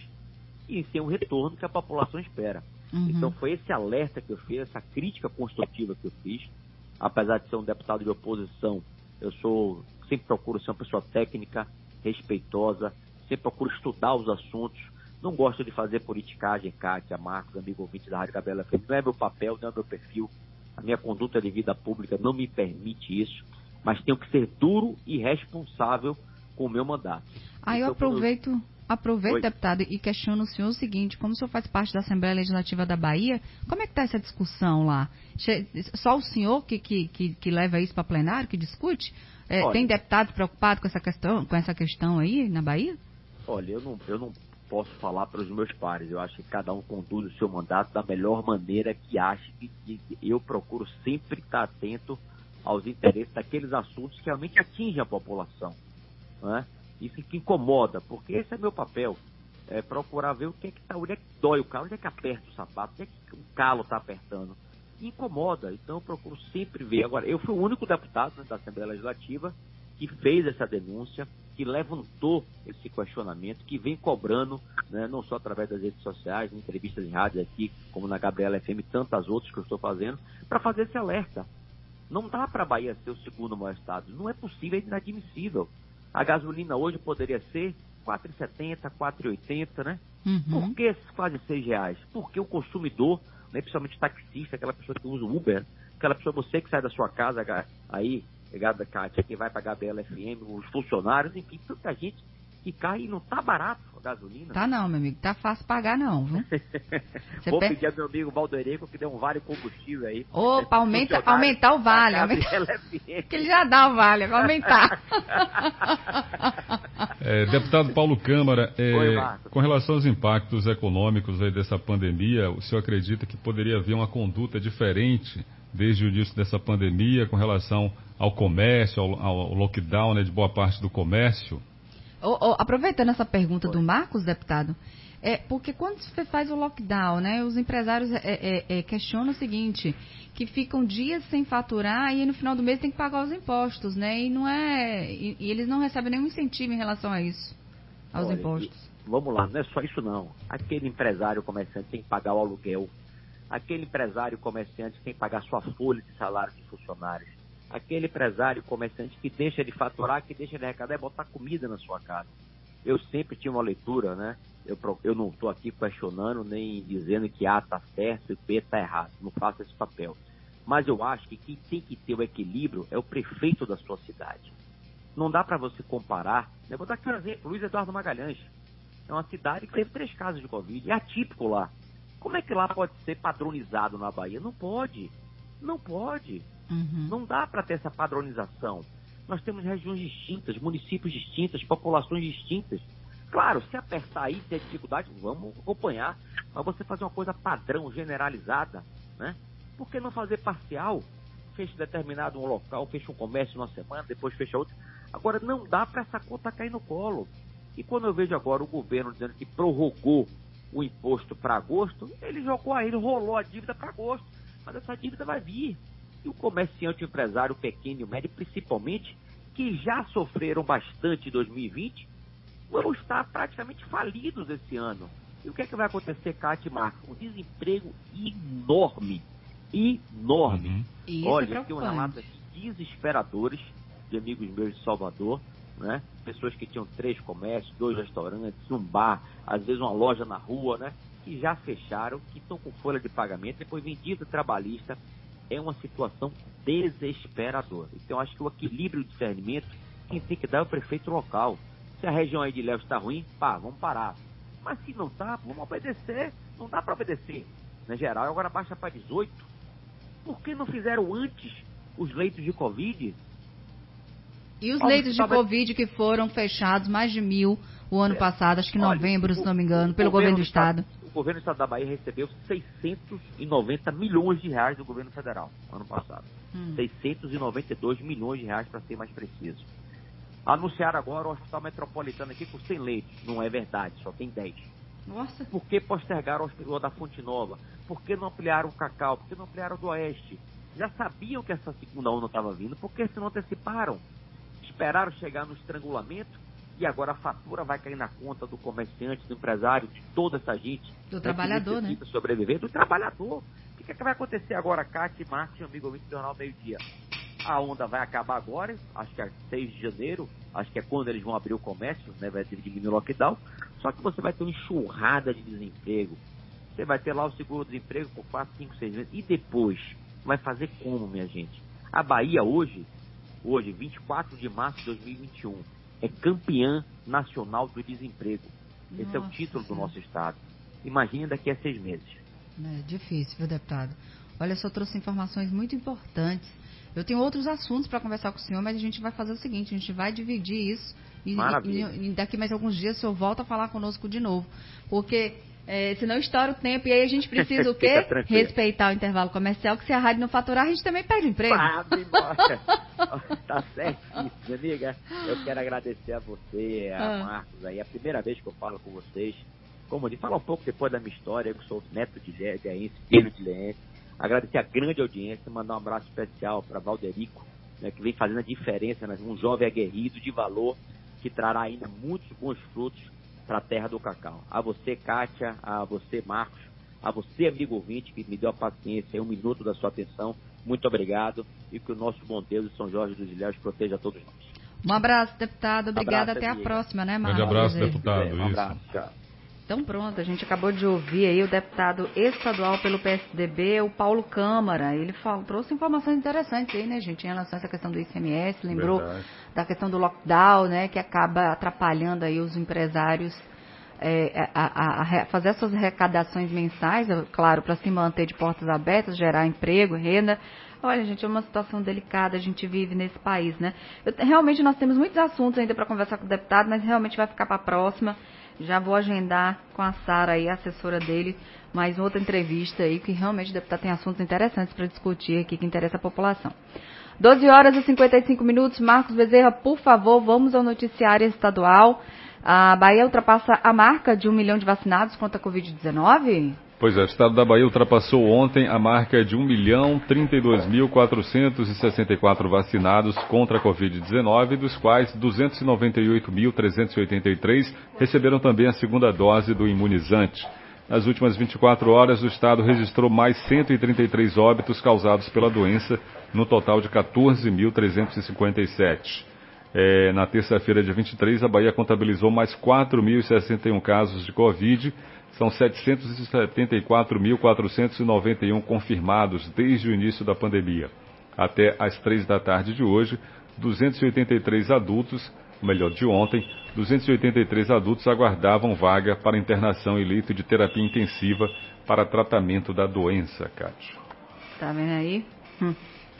e sem um retorno que a população espera. Uhum. Então foi esse alerta que eu fiz, essa crítica construtiva que eu fiz. Apesar de ser um deputado de oposição, eu sou, sempre procuro ser uma pessoa técnica, respeitosa, sempre procuro estudar os assuntos. Não gosto de fazer politicagem, Kátia, Marcos, amigo ouvinte da Rádio Gabriela F M. Não é meu papel, não é meu perfil. A minha conduta de vida pública não me permite isso, mas tenho que ser duro e responsável com o meu mandato. Ah, então, eu aproveito... Eu... Aproveito, Oi. deputado, e questiono o senhor o seguinte: como o senhor faz parte da Assembleia Legislativa da Bahia, como é que está essa discussão lá? Só o senhor que, que, que, que leva isso para plenário, que discute? É, olha, tem deputado preocupado com essa questão, com essa questão aí na Bahia? Olha, eu não, eu não posso falar para os meus pares. Eu acho que cada um conduz o seu mandato da melhor maneira que acha, que, que eu procuro sempre estar atento aos interesses daqueles assuntos que realmente atingem a população, não é? Isso que incomoda, porque esse é meu papel, é procurar ver o que é que tá, onde é que dói o calo, onde é que aperta o sapato, onde é que o calo está apertando. E incomoda, então eu procuro sempre ver. Agora, eu fui o único deputado, né, da Assembleia Legislativa que fez essa denúncia, que levantou esse questionamento, que vem cobrando, né, não só através das redes sociais, em entrevistas em rádio aqui, como na Gabriela F M, tantas outras que eu estou fazendo, para fazer esse alerta. Não dá para a Bahia ser o segundo maior estado, não é possível, é inadmissível. A gasolina hoje poderia ser quatro reais e setenta centavos, quatro reais e oitenta centavos, né? Uhum. Por que quase seis reais? Porque o consumidor, né, principalmente o taxista, aquela pessoa que usa o Uber, aquela pessoa, você que sai da sua casa aí, ligada, Kátia, que vai para a Gabriela F M, os funcionários, enfim, tanta gente que cai e não tá barato a gasolina. Tá não, meu amigo, tá fácil pagar não, viu? Vou per... pedir ao meu amigo Valdereco que dê um vale combustível aí. Opa, aumenta, aumentar o vale. Aumenta... que ele já dá o vale, vai aumentar. É, deputado Paulo Câmara, é, Oi, com relação aos impactos econômicos aí dessa pandemia, o senhor acredita que poderia haver uma conduta diferente desde o início dessa pandemia com relação ao comércio, ao, ao lockdown, né, de boa parte do comércio? Oh, oh, aproveitando essa pergunta Oi. do Marcos, deputado, É, porque quando você faz o lockdown, né, os empresários é, é, é, questionam o seguinte, que ficam dias sem faturar e aí no final do mês tem que pagar os impostos, né? E não é. E, e eles não recebem nenhum incentivo em relação a isso, aos Olha, impostos. E, vamos lá, não é só isso não. Aquele empresário comerciante tem que pagar o aluguel. Aquele empresário comerciante tem que pagar sua folha de salário de funcionários. Aquele empresário comerciante que deixa de faturar, que deixa de arrecadar, é botar comida na sua casa. Eu sempre tinha uma leitura, né? Eu, eu não estou aqui questionando nem dizendo que A está certo e B está errado. Não faço esse papel. Mas eu acho que quem tem que ter o equilíbrio é o prefeito da sua cidade. Não dá para você comparar. Eu vou dar aqui um exemplo. Luiz Eduardo Magalhães. É uma cidade que teve três casos de Covid. É atípico lá. Como é que lá pode ser padronizado na Bahia? Não pode. Não pode. Uhum. Não dá para ter essa padronização. Nós temos regiões distintas, municípios distintos, populações distintas. Claro, se apertar aí, ter dificuldade, vamos acompanhar. Mas você fazer uma coisa padrão, generalizada, né? Por que não fazer parcial? Fecha determinado um local, fecha um comércio numa semana, depois fecha outro. Agora, não dá para essa conta cair no colo. E quando eu vejo agora o governo dizendo que prorrogou o imposto para agosto, ele jogou aí, ele rolou a dívida para agosto. Mas essa dívida vai vir. E o comerciante, o empresário pequeno e o médio, principalmente, que já sofreram bastante em dois mil e vinte, vão estar praticamente falidos esse ano. E o que é que vai acontecer, Cátia e Marcos? Um desemprego enorme. Enorme. Uhum. Olha, tem uma relatos desesperadores de amigos meus de Salvador, né? Pessoas que tinham três comércios, dois restaurantes, um bar, às vezes uma loja na rua, né? Que já fecharam, que estão com folha de pagamento, depois vendido trabalhista. É uma situação desesperadora. Então, eu acho que o equilíbrio e o discernimento, quem tem que dar é o prefeito local. Se a região aí de Ilhéus está ruim, pá, vamos parar. Mas se não está, vamos obedecer. Não dá para obedecer. Na geral, agora baixa para dezoito. Por que não fizeram antes os leitos de Covid? E os Olha, leitos de talvez... Covid que foram fechados, mais de mil, o ano é. passado, acho que em Olha, novembro, o, se não me engano, pelo governo do Estado. Estado. O governo do Estado da Bahia recebeu seiscentos e noventa milhões de reais do governo federal, ano passado. Hum. seiscentos e noventa e dois milhões de reais, para ser mais preciso. Anunciaram agora o Hospital Metropolitano aqui com cem leitos. Não é verdade, só tem dez. Nossa. Por que postergaram o Hospital da Fonte Nova? Por que não ampliaram o Cacau? Por que não ampliaram o do Oeste? Já sabiam que essa segunda onda estava vindo, por que se não anteciparam? Esperaram chegar no estrangulamento e agora a fatura vai cair na conta do comerciante, do empresário, de toda essa gente. Do trabalhador, né? Sobreviver, do trabalhador. O que, é que vai acontecer agora, Cátia e Marcos, amigo ouvinte do Jornal Meio-Dia? A onda vai acabar agora, acho que é seis de janeiro, acho que é quando eles vão abrir o comércio, né? Vai diminuir o lockdown. Só que você vai ter uma enxurrada de desemprego. Você vai ter lá o seguro-desemprego por quatro, cinco, seis meses. E depois? Vai fazer como, minha gente? A Bahia hoje, hoje, vinte e quatro de março de dois mil e vinte e um, é campeã nacional do desemprego. Esse Nossa, é o título do nosso estado. Imagine daqui a seis meses. É difícil, viu, deputado? Olha, só trouxe informações muito importantes. Eu tenho outros assuntos para conversar com o senhor, mas a gente vai fazer o seguinte, a gente vai dividir isso e, e, e daqui mais alguns dias o senhor volta a falar conosco de novo. Porque é, senão estoura o tempo e aí a gente precisa o quê? Respeitar o intervalo comercial, que se a rádio não faturar, a gente também perde o emprego. Ah, tá certíssimo, amiga. Eu quero agradecer a você, a ah. Marcos, aí, é a primeira vez que eu falo com vocês. Como eu disse, falar um pouco depois da minha história, eu que sou neto de Leense, filho de Leense. Agradecer a grande audiência, mandar um abraço especial para Valderico, né, que vem fazendo a diferença, né, um jovem aguerrido de valor, que trará ainda muitos bons frutos para a terra do cacau. A você, Cátia, a você, Marcos, a você, amigo ouvinte, que me deu a paciência e um minuto da sua atenção, muito obrigado, e que o nosso bom Deus de São Jorge dos Ilhéus proteja a todos nós. Um abraço, deputado, obrigada, até amiga. a próxima, né, Marcos? Um abraço, deputado. Um abraço, tchau. Então pronto, a gente acabou de ouvir aí o deputado estadual pelo P S D B, o Paulo Câmara. Ele falou, trouxe informações interessantes aí, né, gente, em relação a essa questão do I C M S, lembrou Verdade. da questão do lockdown, né, que acaba atrapalhando aí os empresários é, a, a, a fazer essas arrecadações mensais, claro, para se manter de portas abertas, gerar emprego, renda. Olha, gente, é uma situação delicada, a gente vive nesse país, né? Eu, realmente nós temos muitos assuntos ainda para conversar com o deputado, mas realmente vai ficar para a próxima. Já vou agendar com a Sara aí, a assessora dele, mais outra entrevista aí, que realmente o deputado tem assuntos interessantes para discutir aqui, que interessa a população. doze horas e cinquenta e cinco minutos, Marcos Bezerra, por favor, vamos ao noticiário estadual. A Bahia ultrapassa a marca de um milhão de vacinados contra a covid dezenove? Pois é, o estado da Bahia ultrapassou ontem a marca de um milhão trinta e dois mil quatrocentos e sessenta e quatro vacinados contra a covid dezenove, dos quais duzentos e noventa e oito mil trezentos e oitenta e três receberam também a segunda dose do imunizante. Nas últimas vinte e quatro horas, o estado registrou mais cento e trinta e três óbitos causados pela doença, no total de quatorze mil trezentos e cinquenta e sete. É, na terça-feira, dia vinte e três, a Bahia contabilizou mais quatro mil e sessenta e um casos de Covid. São setecentos e setenta e quatro mil quatrocentos e noventa e um confirmados desde o início da pandemia. Até às três da tarde de hoje, duzentos e oitenta e três adultos, melhor, de ontem, duzentos e oitenta e três adultos aguardavam vaga para internação em leito de terapia intensiva para tratamento da doença, Cátia. Tá vendo aí? Hum.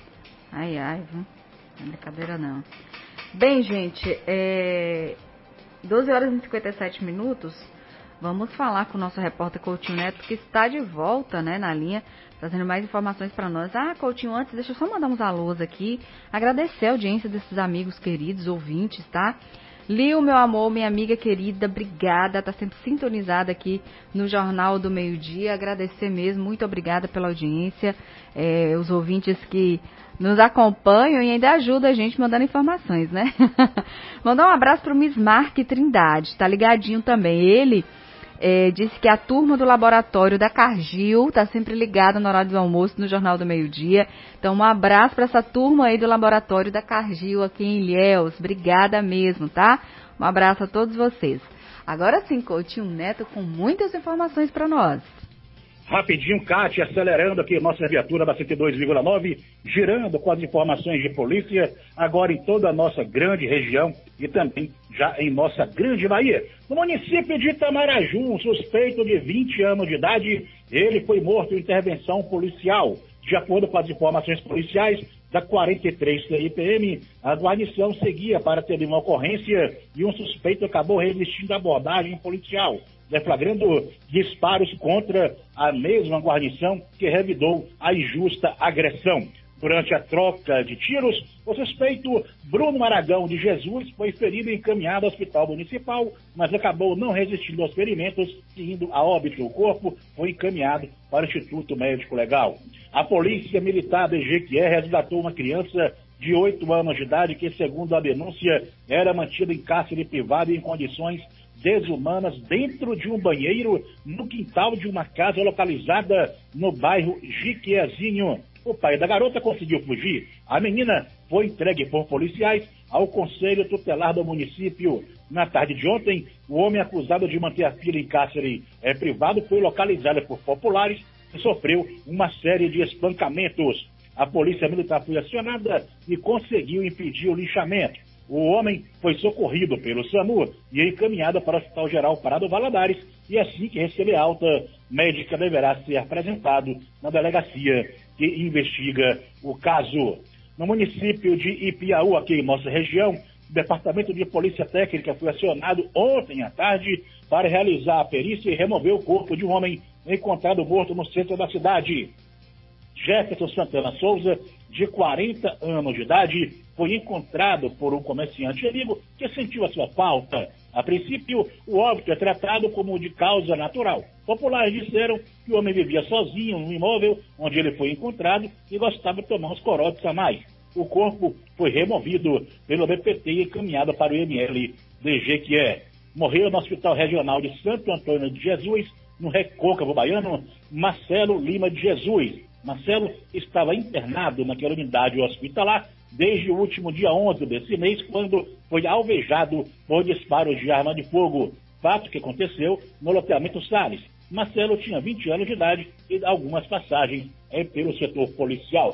Ai, ai, viu? Não é brincadeira não. Bem, gente, é... doze horas e cinquenta e sete minutos. Vamos falar com o nosso repórter Coutinho Neto, que está de volta, né, na linha, trazendo mais informações para nós. Ah, Coutinho, antes, deixa eu só mandar uns alôs aqui, agradecer a audiência desses amigos queridos, ouvintes, tá? Lio, meu amor, minha amiga querida, obrigada, tá sempre sintonizada aqui no Jornal do Meio-Dia, agradecer mesmo, muito obrigada pela audiência, é, os ouvintes que nos acompanham e ainda ajudam a gente mandando informações, né? Mandar um abraço para o Miss Mark Trindade, tá ligadinho também, ele... É, disse que a turma do laboratório da Cargill está sempre ligada no horário do almoço no Jornal do Meio-Dia. Então, um abraço para essa turma aí do laboratório da Cargill aqui em Ilhéus. Obrigada mesmo, tá? Um abraço a todos vocês. Agora sim, Coutinho Neto com muitas informações para nós. Rapidinho, Cátia, acelerando aqui nossa viatura da cento e dois vírgula nove, girando com as informações de polícia, agora em toda a nossa grande região e também já em nossa grande Bahia. No município de Itamaraju, um suspeito de vinte anos de idade, ele foi morto em intervenção policial. De acordo com as informações policiais da quarenta e três C I P M, a guarnição seguia para ter uma ocorrência e um suspeito acabou resistindo à abordagem policial, deflagrando disparos contra a mesma guarnição que revidou a injusta agressão. Durante a troca de tiros, o suspeito Bruno Aragão de Jesus foi ferido e encaminhado ao hospital municipal, mas acabou não resistindo aos ferimentos e indo a óbito. O corpo foi encaminhado para o Instituto Médico Legal. A Polícia Militar de Jequié resgatou uma criança de oito anos de idade que, segundo a denúncia, era mantida em cárcere privado em condições desumanas dentro de um banheiro no quintal de uma casa localizada no bairro Jiquiézinho. O pai da garota conseguiu fugir. A menina foi entregue por policiais ao Conselho Tutelar do município. Na tarde de ontem, o homem acusado de manter a filha em cárcere é, privado foi localizado por populares e sofreu uma série de espancamentos. A polícia militar foi acionada e conseguiu impedir o linchamento. O homem foi socorrido pelo SAMU e encaminhado para o Hospital Geral Parado Valadares, e assim que receber alta médica deverá ser apresentado na delegacia que investiga o caso. No município de Ipiaú, aqui em nossa região, o Departamento de Polícia Técnica foi acionado ontem à tarde para realizar a perícia e remover o corpo de um homem encontrado morto no centro da cidade. Jefferson Santana Souza, de quarenta anos de idade, foi encontrado por um comerciante amigo que sentiu a sua falta. A princípio, o óbito é tratado como de causa natural. Populares disseram que o homem vivia sozinho no imóvel onde ele foi encontrado e gostava de tomar uns corotes a mais. O corpo foi removido pelo B P T e encaminhado para o I M L de Jequié. Morreu no Hospital Regional de Santo Antônio de Jesus, no Recôncavo Baiano, Marcelo Lima de Jesus. Marcelo estava internado naquela unidade hospitalar desde o último dia onze desse mês, quando foi alvejado por disparos de arma de fogo, fato que aconteceu no loteamento Salles. Marcelo tinha vinte anos de idade e algumas passagens é, pelo setor policial.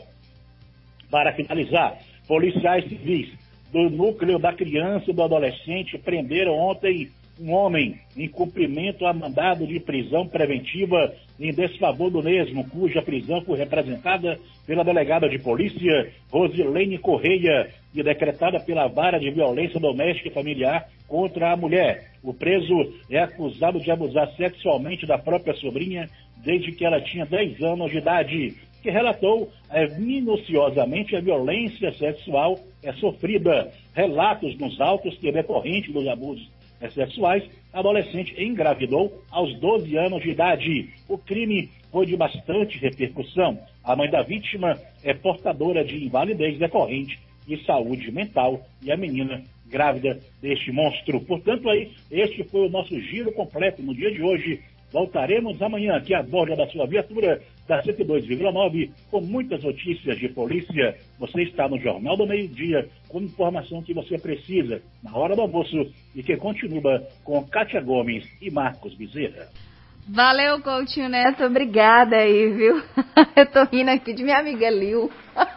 Para finalizar, policiais civis do Núcleo da Criança e do Adolescente prenderam ontem um homem em cumprimento a mandado de prisão preventiva em desfavor do mesmo, cuja prisão foi representada pela delegada de polícia, Rosilene Correia, e decretada pela Vara de Violência Doméstica e Familiar contra a mulher. O preso é acusado de abusar sexualmente da própria sobrinha desde que ela tinha dez anos de idade, que relatou é, minuciosamente a violência sexual é sofrida. Relatos nos autos que, decorrente dos abusos sexuais, a adolescente engravidou aos doze anos de idade. O crime foi de bastante repercussão. A mãe da vítima é portadora de invalidez decorrente de saúde mental e a menina grávida deste monstro. Portanto, aí, este foi o nosso giro completo no dia de hoje. Voltaremos amanhã aqui a bordo da sua viatura da cento e dois vírgula nove com muitas notícias de polícia. Você está no Jornal do Meio-Dia com informação que você precisa na hora do almoço e que continua com Kátia Gomes e Marcos Bezerra. Valeu, Coutinho Neto. Obrigada aí, viu? Eu tô rindo aqui de minha amiga Lil.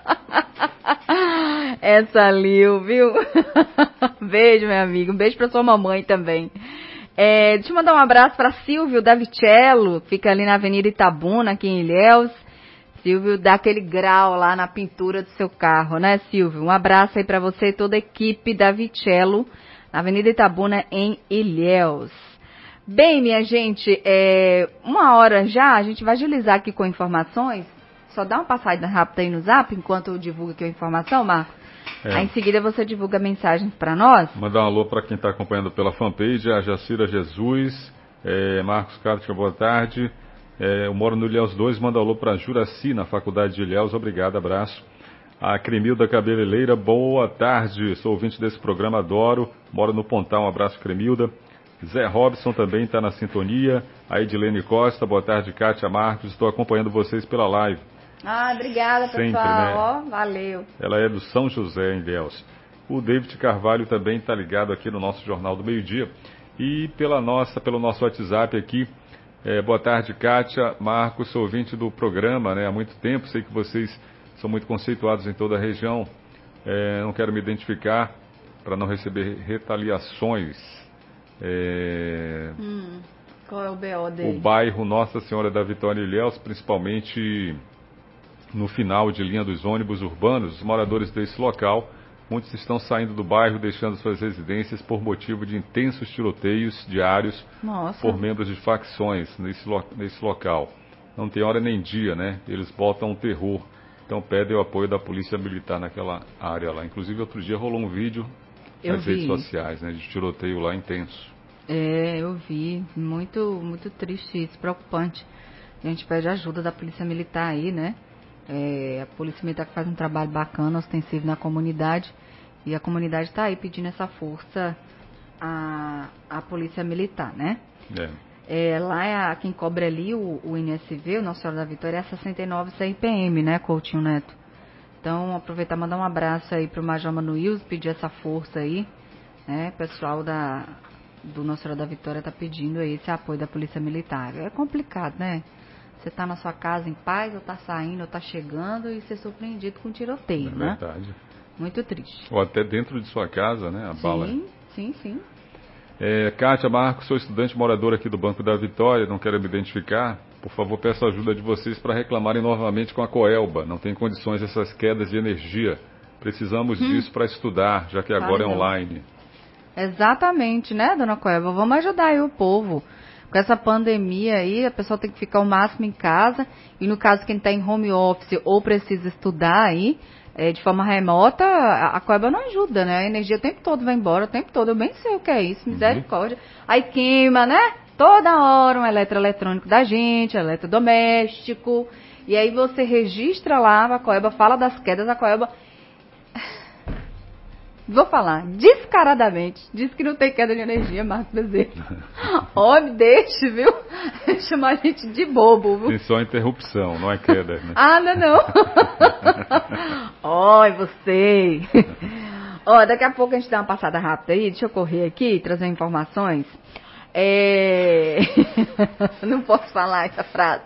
Essa Lil, viu? Beijo, meu amigo. Um beijo pra sua mamãe também. É, deixa eu mandar um abraço para Silvio Davicello, fica ali na Avenida Itabuna, aqui em Ilhéus. Silvio, dá aquele grau lá na pintura do seu carro, né, Silvio? Um abraço aí para você e toda a equipe Davicello, na Avenida Itabuna, em Ilhéus. Bem, minha gente, é, uma hora já, a gente vai agilizar aqui com informações. Só dá uma passada rápida aí no Zap, enquanto eu divulgo aqui a informação, Marcos. É. Aí em seguida você divulga mensagens para nós. Mandar um alô para quem está acompanhando pela fanpage, a Jacira Jesus, é, Marcos Cátia, boa tarde. É, eu moro no Ilhéus dois, manda um alô para Juraci, na Faculdade de Ilhéus, obrigado, abraço. A Cremilda Cabeleireira, boa tarde, sou ouvinte desse programa, adoro, moro no Pontal, um abraço, Cremilda. Zé Robson também está na sintonia. A Edilene Costa, boa tarde, Kátia Marcos, estou acompanhando vocês pela live. Ah, obrigada, pessoal. Sempre, né? Ó, valeu. Ela é do São José, em Ilhéus. O David Carvalho também está ligado aqui no nosso Jornal do Meio-Dia. E pela nossa, pelo nosso WhatsApp aqui, é, boa tarde, Kátia, Marcos, sou ouvinte do programa, né, há muito tempo, sei que vocês são muito conceituados em toda a região. É, não quero me identificar para não receber retaliações. É, hum, qual é o B O dele? O bairro Nossa Senhora da Vitória, Ilhéus, principalmente no final de linha dos ônibus urbanos, os moradores desse local, muitos estão saindo do bairro, deixando suas residências por motivo de intensos tiroteios diários Nossa. por membros de facções nesse, lo nesse local. Não tem hora nem dia, né? Eles botam um terror. Então pedem o apoio da polícia militar naquela área lá. Inclusive, outro dia rolou um vídeo eu nas vi. redes sociais, né? De tiroteio lá intenso. É, eu vi. Muito, muito triste isso, preocupante. A gente pede ajuda da polícia militar aí, né? É, a polícia militar que faz um trabalho bacana, ostensivo na comunidade, e a comunidade está aí pedindo essa força à, à polícia militar, né? É. É, lá é a, quem cobre ali o, o N S V, o Nossa Senhora da Vitória, é a sessenta e nove C I P M, né, Coutinho Neto? Então, aproveitar e mandar um abraço aí pro Major Manuílson, pedir essa força aí, né? O pessoal da, do Nossa Senhora da Vitória tá pedindo aí esse apoio da polícia militar. É complicado, né? Você tá na sua casa em paz, ou tá saindo, ou tá chegando e ser surpreendido com um tiroteio, é né? Verdade. Muito triste. Ou até dentro de sua casa, né? A sim, bala. Sim, sim, É, Kátia Marcos, sou estudante morador aqui do Banco da Vitória, não quero me identificar. Por favor, peço a ajuda de vocês para reclamarem novamente com a Coelba. Não tem condições essas quedas de energia. Precisamos hum. disso para estudar, já que agora Ai, é online. Exatamente, né, dona Coelba? Vamos ajudar aí o povo. Com essa pandemia aí, a pessoa tem que ficar o máximo em casa. E no caso, quem está em home office ou precisa estudar aí, é, de forma remota, a, a Coelba não ajuda, né? A energia o tempo todo vai embora, o tempo todo. Eu bem sei o que é isso, misericórdia. Uhum. Aí queima, né? Toda hora um eletroeletrônico da gente, eletrodoméstico. E aí você registra lá, a Coelba fala das quedas, a Coelba... Vou falar, descaradamente, diz que não tem queda de energia, Marcos Bezerra. Ó, me deixe, viu? Chamar a gente de bobo, viu? Tem só interrupção, não é queda, né? Ah, não, não. Ó, você. Ó, daqui a pouco a gente dá uma passada rápida aí, deixa eu correr aqui e trazer informações. É... Não posso falar essa frase.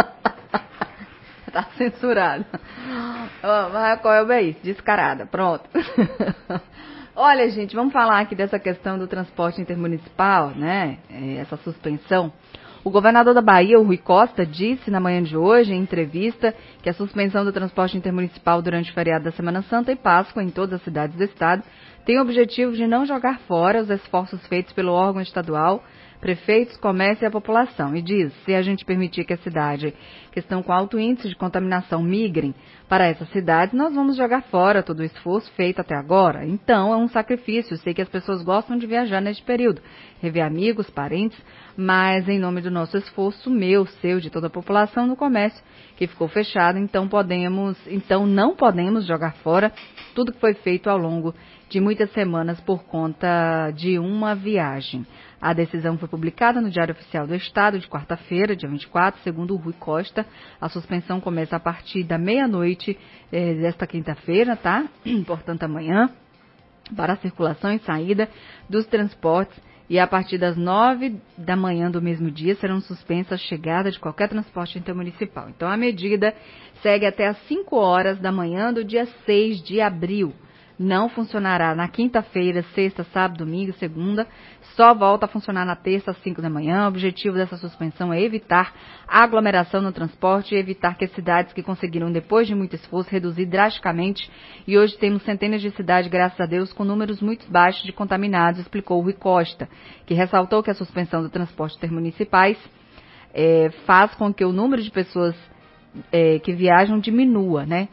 Tá censurado. Ó, mas qual é o bem? Descarada, pronto. Olha, gente, vamos falar aqui dessa questão do transporte intermunicipal, né? Essa suspensão. O governador da Bahia, o Rui Costa, disse na manhã de hoje, em entrevista, que a suspensão do transporte intermunicipal durante o feriado da Semana Santa e Páscoa em todas as cidades do estado tem o objetivo de não jogar fora os esforços feitos pelo órgão estadual prefeitos, comércio e a população. E diz, se a gente permitir que a cidade que estão com alto índice de contaminação migrem para essas cidades, nós vamos jogar fora todo o esforço feito até agora. Então, é um sacrifício. Sei que as pessoas gostam de viajar neste período, rever amigos, parentes, mas em nome do nosso esforço, meu, seu, de toda a população no comércio, que ficou fechado, então podemos, então não podemos jogar fora tudo que foi feito ao longo de muitas semanas por conta de uma viagem. A decisão foi publicada no Diário Oficial do Estado de quarta-feira, dia vinte e quatro, segundo o Rui Costa. A suspensão começa a partir da meia-noite eh, desta quinta-feira, tá? Portanto, amanhã, para a circulação e saída dos transportes, e a partir das nove da manhã do mesmo dia serão suspensas a chegada de qualquer transporte intermunicipal. Então, a medida segue até às cinco horas da manhã do dia seis de abril. Não funcionará na quinta-feira, sexta, sábado, domingo, segunda. Só volta a funcionar na terça às cinco da manhã. O objetivo dessa suspensão é evitar a aglomeração no transporte e evitar que as cidades que conseguiram, depois de muito esforço, reduzir drasticamente. E hoje temos centenas de cidades, graças a Deus, com números muito baixos de contaminados, explicou o Rui Costa, que ressaltou que a suspensão do transporte intermunicipais é, faz com que o número de pessoas é, que viajam diminua, né?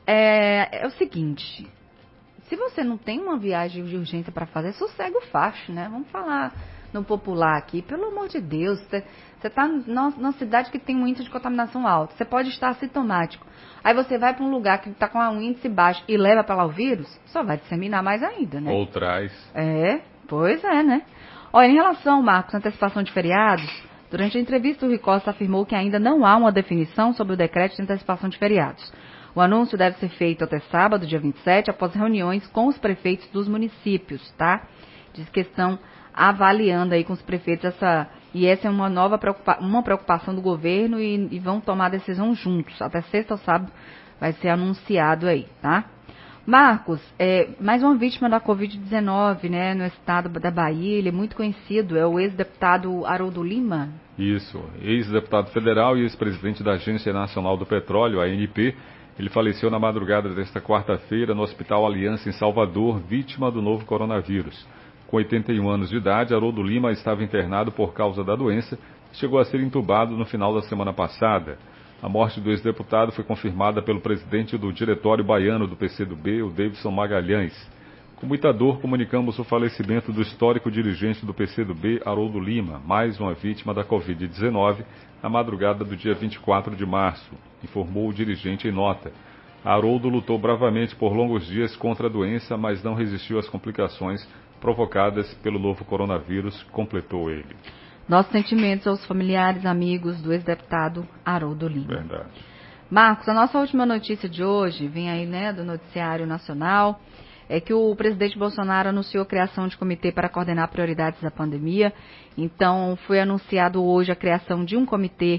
É, é o seguinte... Se você não tem uma viagem de urgência para fazer, sossega o facho, né? Vamos falar no popular aqui. Pelo amor de Deus, você está numa cidade que tem um índice de contaminação alto. Você pode estar assintomático. Aí você vai para um lugar que está com um índice baixo e leva para lá o vírus, só vai disseminar mais ainda, né? Ou traz. É, pois é, né? Olha, em relação, Marcos, à antecipação de feriados, durante a entrevista o Rui Costa afirmou que ainda não há uma definição sobre o decreto de antecipação de feriados. O anúncio deve ser feito até sábado, dia vinte e sete, após reuniões com os prefeitos dos municípios, tá? Diz que estão avaliando aí com os prefeitos essa... E essa é uma nova preocupa, uma preocupação do governo e, e vão tomar decisão juntos. Até sexta ou sábado vai ser anunciado aí, tá? Marcos, é, mais uma vítima da covid dezenove, né, no estado da Bahia. Ele é muito conhecido, é o ex-deputado Haroldo Lima. Isso, ex-deputado federal e ex-presidente da Agência Nacional do Petróleo, a A N P. Ele faleceu na madrugada desta quarta-feira no Hospital Aliança, em Salvador, vítima do novo coronavírus. Com oitenta e um anos de idade, Haroldo Lima estava internado por causa da doença e chegou a ser entubado no final da semana passada. A morte do ex-deputado foi confirmada pelo presidente do Diretório Baiano do P C do B, o Davidson Magalhães. Com muita dor, comunicamos o falecimento do histórico dirigente do P C do B, Haroldo Lima, mais uma vítima da covid dezenove, na madrugada do dia vinte e quatro de março, informou o dirigente em nota. Haroldo lutou bravamente por longos dias contra a doença, mas não resistiu às complicações provocadas pelo novo coronavírus, completou ele. Nossos sentimentos aos familiares, amigos do ex-deputado Haroldo Lima. Verdade. Marcos, a nossa última notícia de hoje, vem aí, né, do Noticiário Nacional, é que o presidente Bolsonaro anunciou a criação de comitê para coordenar prioridades da pandemia. Então, foi anunciado hoje a criação de um comitê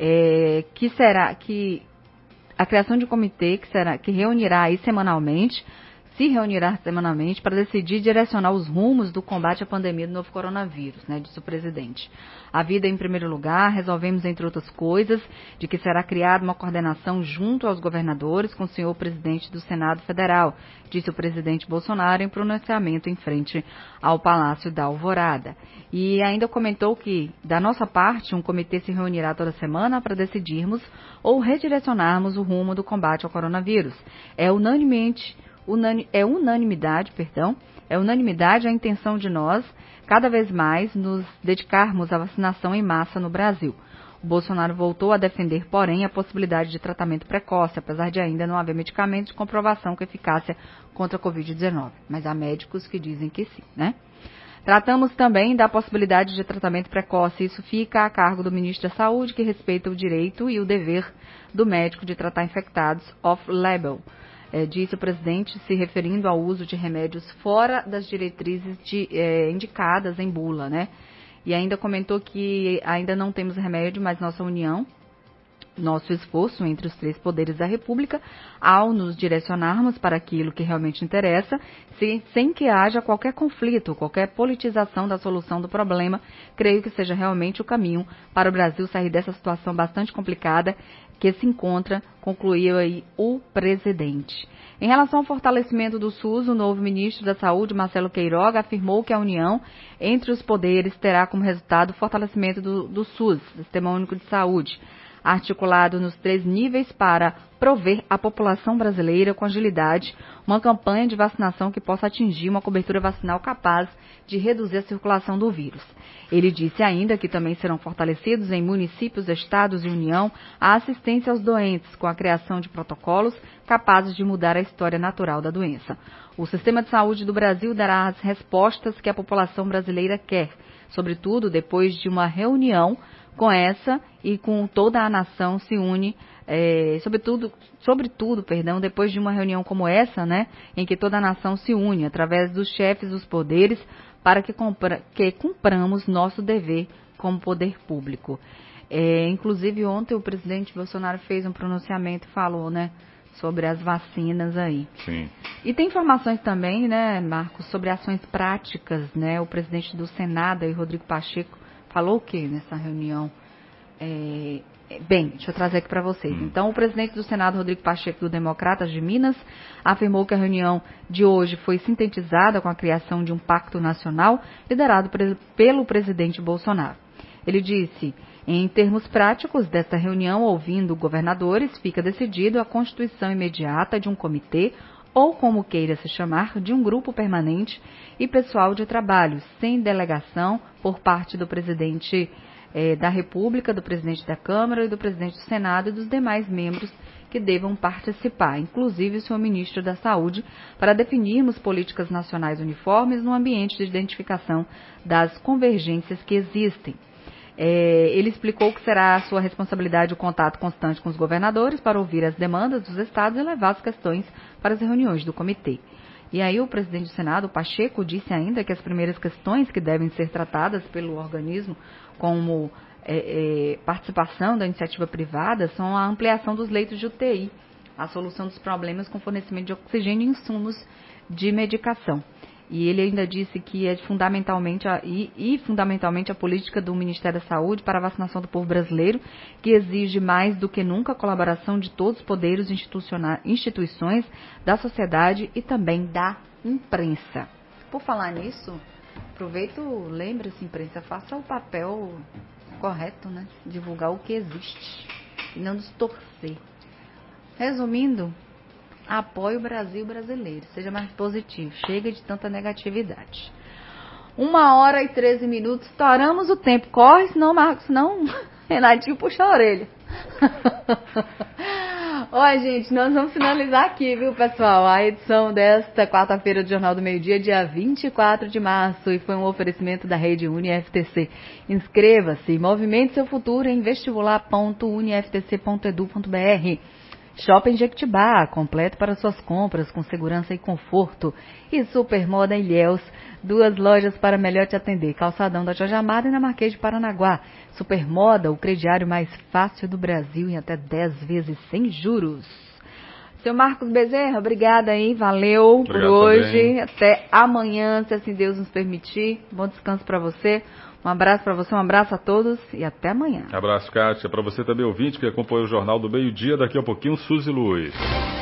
é, que será, que a criação de um comitê que será, que reunirá aí semanalmente, se reunirá semanalmente para decidir direcionar os rumos do combate à pandemia do novo coronavírus, né, disse o presidente. A vida em primeiro lugar, resolvemos, entre outras coisas, de que será criada uma coordenação junto aos governadores com o senhor presidente do Senado Federal, disse o presidente Bolsonaro em pronunciamento em frente ao Palácio da Alvorada. E ainda comentou que, da nossa parte, um comitê se reunirá toda semana para decidirmos ou redirecionarmos o rumo do combate ao coronavírus. É unanimemente Unani, é unanimidade, perdão, é unanimidade a intenção de nós, cada vez mais, nos dedicarmos à vacinação em massa no Brasil. O Bolsonaro voltou a defender, porém, a possibilidade de tratamento precoce, apesar de ainda não haver medicamentos de comprovação com eficácia contra a covid dezenove. Mas há médicos que dizem que sim, né? Tratamos também da possibilidade de tratamento precoce. Isso fica a cargo do ministro da Saúde, que respeita o direito e o dever do médico de tratar infectados off-label. É, disse o presidente, se referindo ao uso de remédios fora das diretrizes de, é, indicadas em bula, né? E ainda comentou que ainda não temos remédio, mas nossa União nosso esforço entre os três poderes da República ao nos direcionarmos para aquilo que realmente interessa, sem, sem que haja qualquer conflito, qualquer politização da solução do problema. Creio que seja realmente o caminho para o Brasil sair dessa situação bastante complicada que se encontra, concluiu aí o presidente. Em relação ao fortalecimento do SUS, o novo ministro da Saúde, Marcelo Queiroga, afirmou que a união entre os poderes terá como resultado o fortalecimento do, do SUS, Sistema Único de Saúde, articulado nos três níveis para prover à população brasileira com agilidade uma campanha de vacinação que possa atingir uma cobertura vacinal capaz de reduzir a circulação do vírus. Ele disse ainda que também serão fortalecidos em municípios, estados e União a assistência aos doentes, com a criação de protocolos capazes de mudar a história natural da doença. O sistema de saúde do Brasil dará as respostas que a população brasileira quer, sobretudo depois de uma reunião com essa e com toda a nação se une, é, sobretudo, sobretudo, perdão, depois de uma reunião como essa, né, em que toda a nação se une através dos chefes dos poderes para que, compra, que cumpramos nosso dever como poder público. É, inclusive ontem o presidente Bolsonaro fez um pronunciamento e falou, né, sobre as vacinas aí. Sim. E tem informações também, né, Marcos, sobre ações práticas, né, o presidente do Senado, aí, Rodrigo Pacheco, falou o que nessa reunião? É, bem, deixa eu trazer aqui para vocês. Hum. Então, o presidente do Senado, Rodrigo Pacheco, do Democratas de Minas, afirmou que a reunião de hoje foi sintetizada com a criação de um pacto nacional liderado pre- pelo presidente Bolsonaro. Ele disse, em termos práticos desta reunião, ouvindo governadores, fica decidido a constituição imediata de um comitê ou, como queira se chamar, de um grupo permanente e pessoal de trabalho, sem delegação por parte do presidente eh, da República, do presidente da Câmara e do presidente do Senado e dos demais membros que devam participar, inclusive o senhor ministro da Saúde, para definirmos políticas nacionais uniformes no ambiente de identificação das convergências que existem. É, ele explicou que será a sua responsabilidade o contato constante com os governadores para ouvir as demandas dos estados e levar as questões para as reuniões do comitê. E aí o presidente do Senado, Pacheco, disse ainda que as primeiras questões que devem ser tratadas pelo organismo, como é, é, participação da iniciativa privada, são a ampliação dos leitos de U T I, a solução dos problemas com fornecimento de oxigênio e insumos de medicação. E ele ainda disse que é fundamentalmente a, e, e fundamentalmente a política do Ministério da Saúde para a vacinação do povo brasileiro, que exige mais do que nunca a colaboração de todos os poderes instituições da sociedade e também da imprensa. Por falar nisso, aproveito, lembre-se, imprensa, faça o papel correto, né? Divulgar o que existe e não distorcer. Resumindo, apoie o Brasil brasileiro, seja mais positivo, chega de tanta negatividade. Uma hora e treze minutos, estouramos o tempo. Corre, senão, Marcos, senão Renatinho puxa a orelha. Olha, gente, nós vamos finalizar aqui, viu, pessoal? A edição desta quarta-feira do Jornal do Meio-Dia, dia vinte e quatro de março, e foi um oferecimento da Rede Uni F T C. Inscreva-se, movimente seu futuro em vestibular ponto uni f t c ponto e d u ponto b r. Shopping Jequitibá, completo para suas compras, com segurança e conforto. E Supermoda Ilhéus, duas lojas para melhor te atender. Calçadão da Jorge Amado e na Marquês de Paranaguá. Supermoda, o crediário mais fácil do Brasil em até dez vezes sem juros. Seu Marcos Bezerra, obrigada aí, valeu Obrigado por hoje. Também. Até amanhã, se assim Deus nos permitir. Bom descanso para você. Um abraço para você, um abraço a todos e até amanhã. Abraço, Kátia. Para você também, ouvinte, que acompanhou o Jornal do Meio-Dia. Daqui a pouquinho, Suzy Luiz.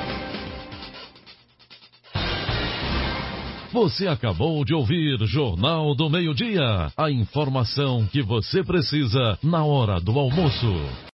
Você acabou de ouvir Jornal do Meio-Dia. A informação que você precisa na hora do almoço.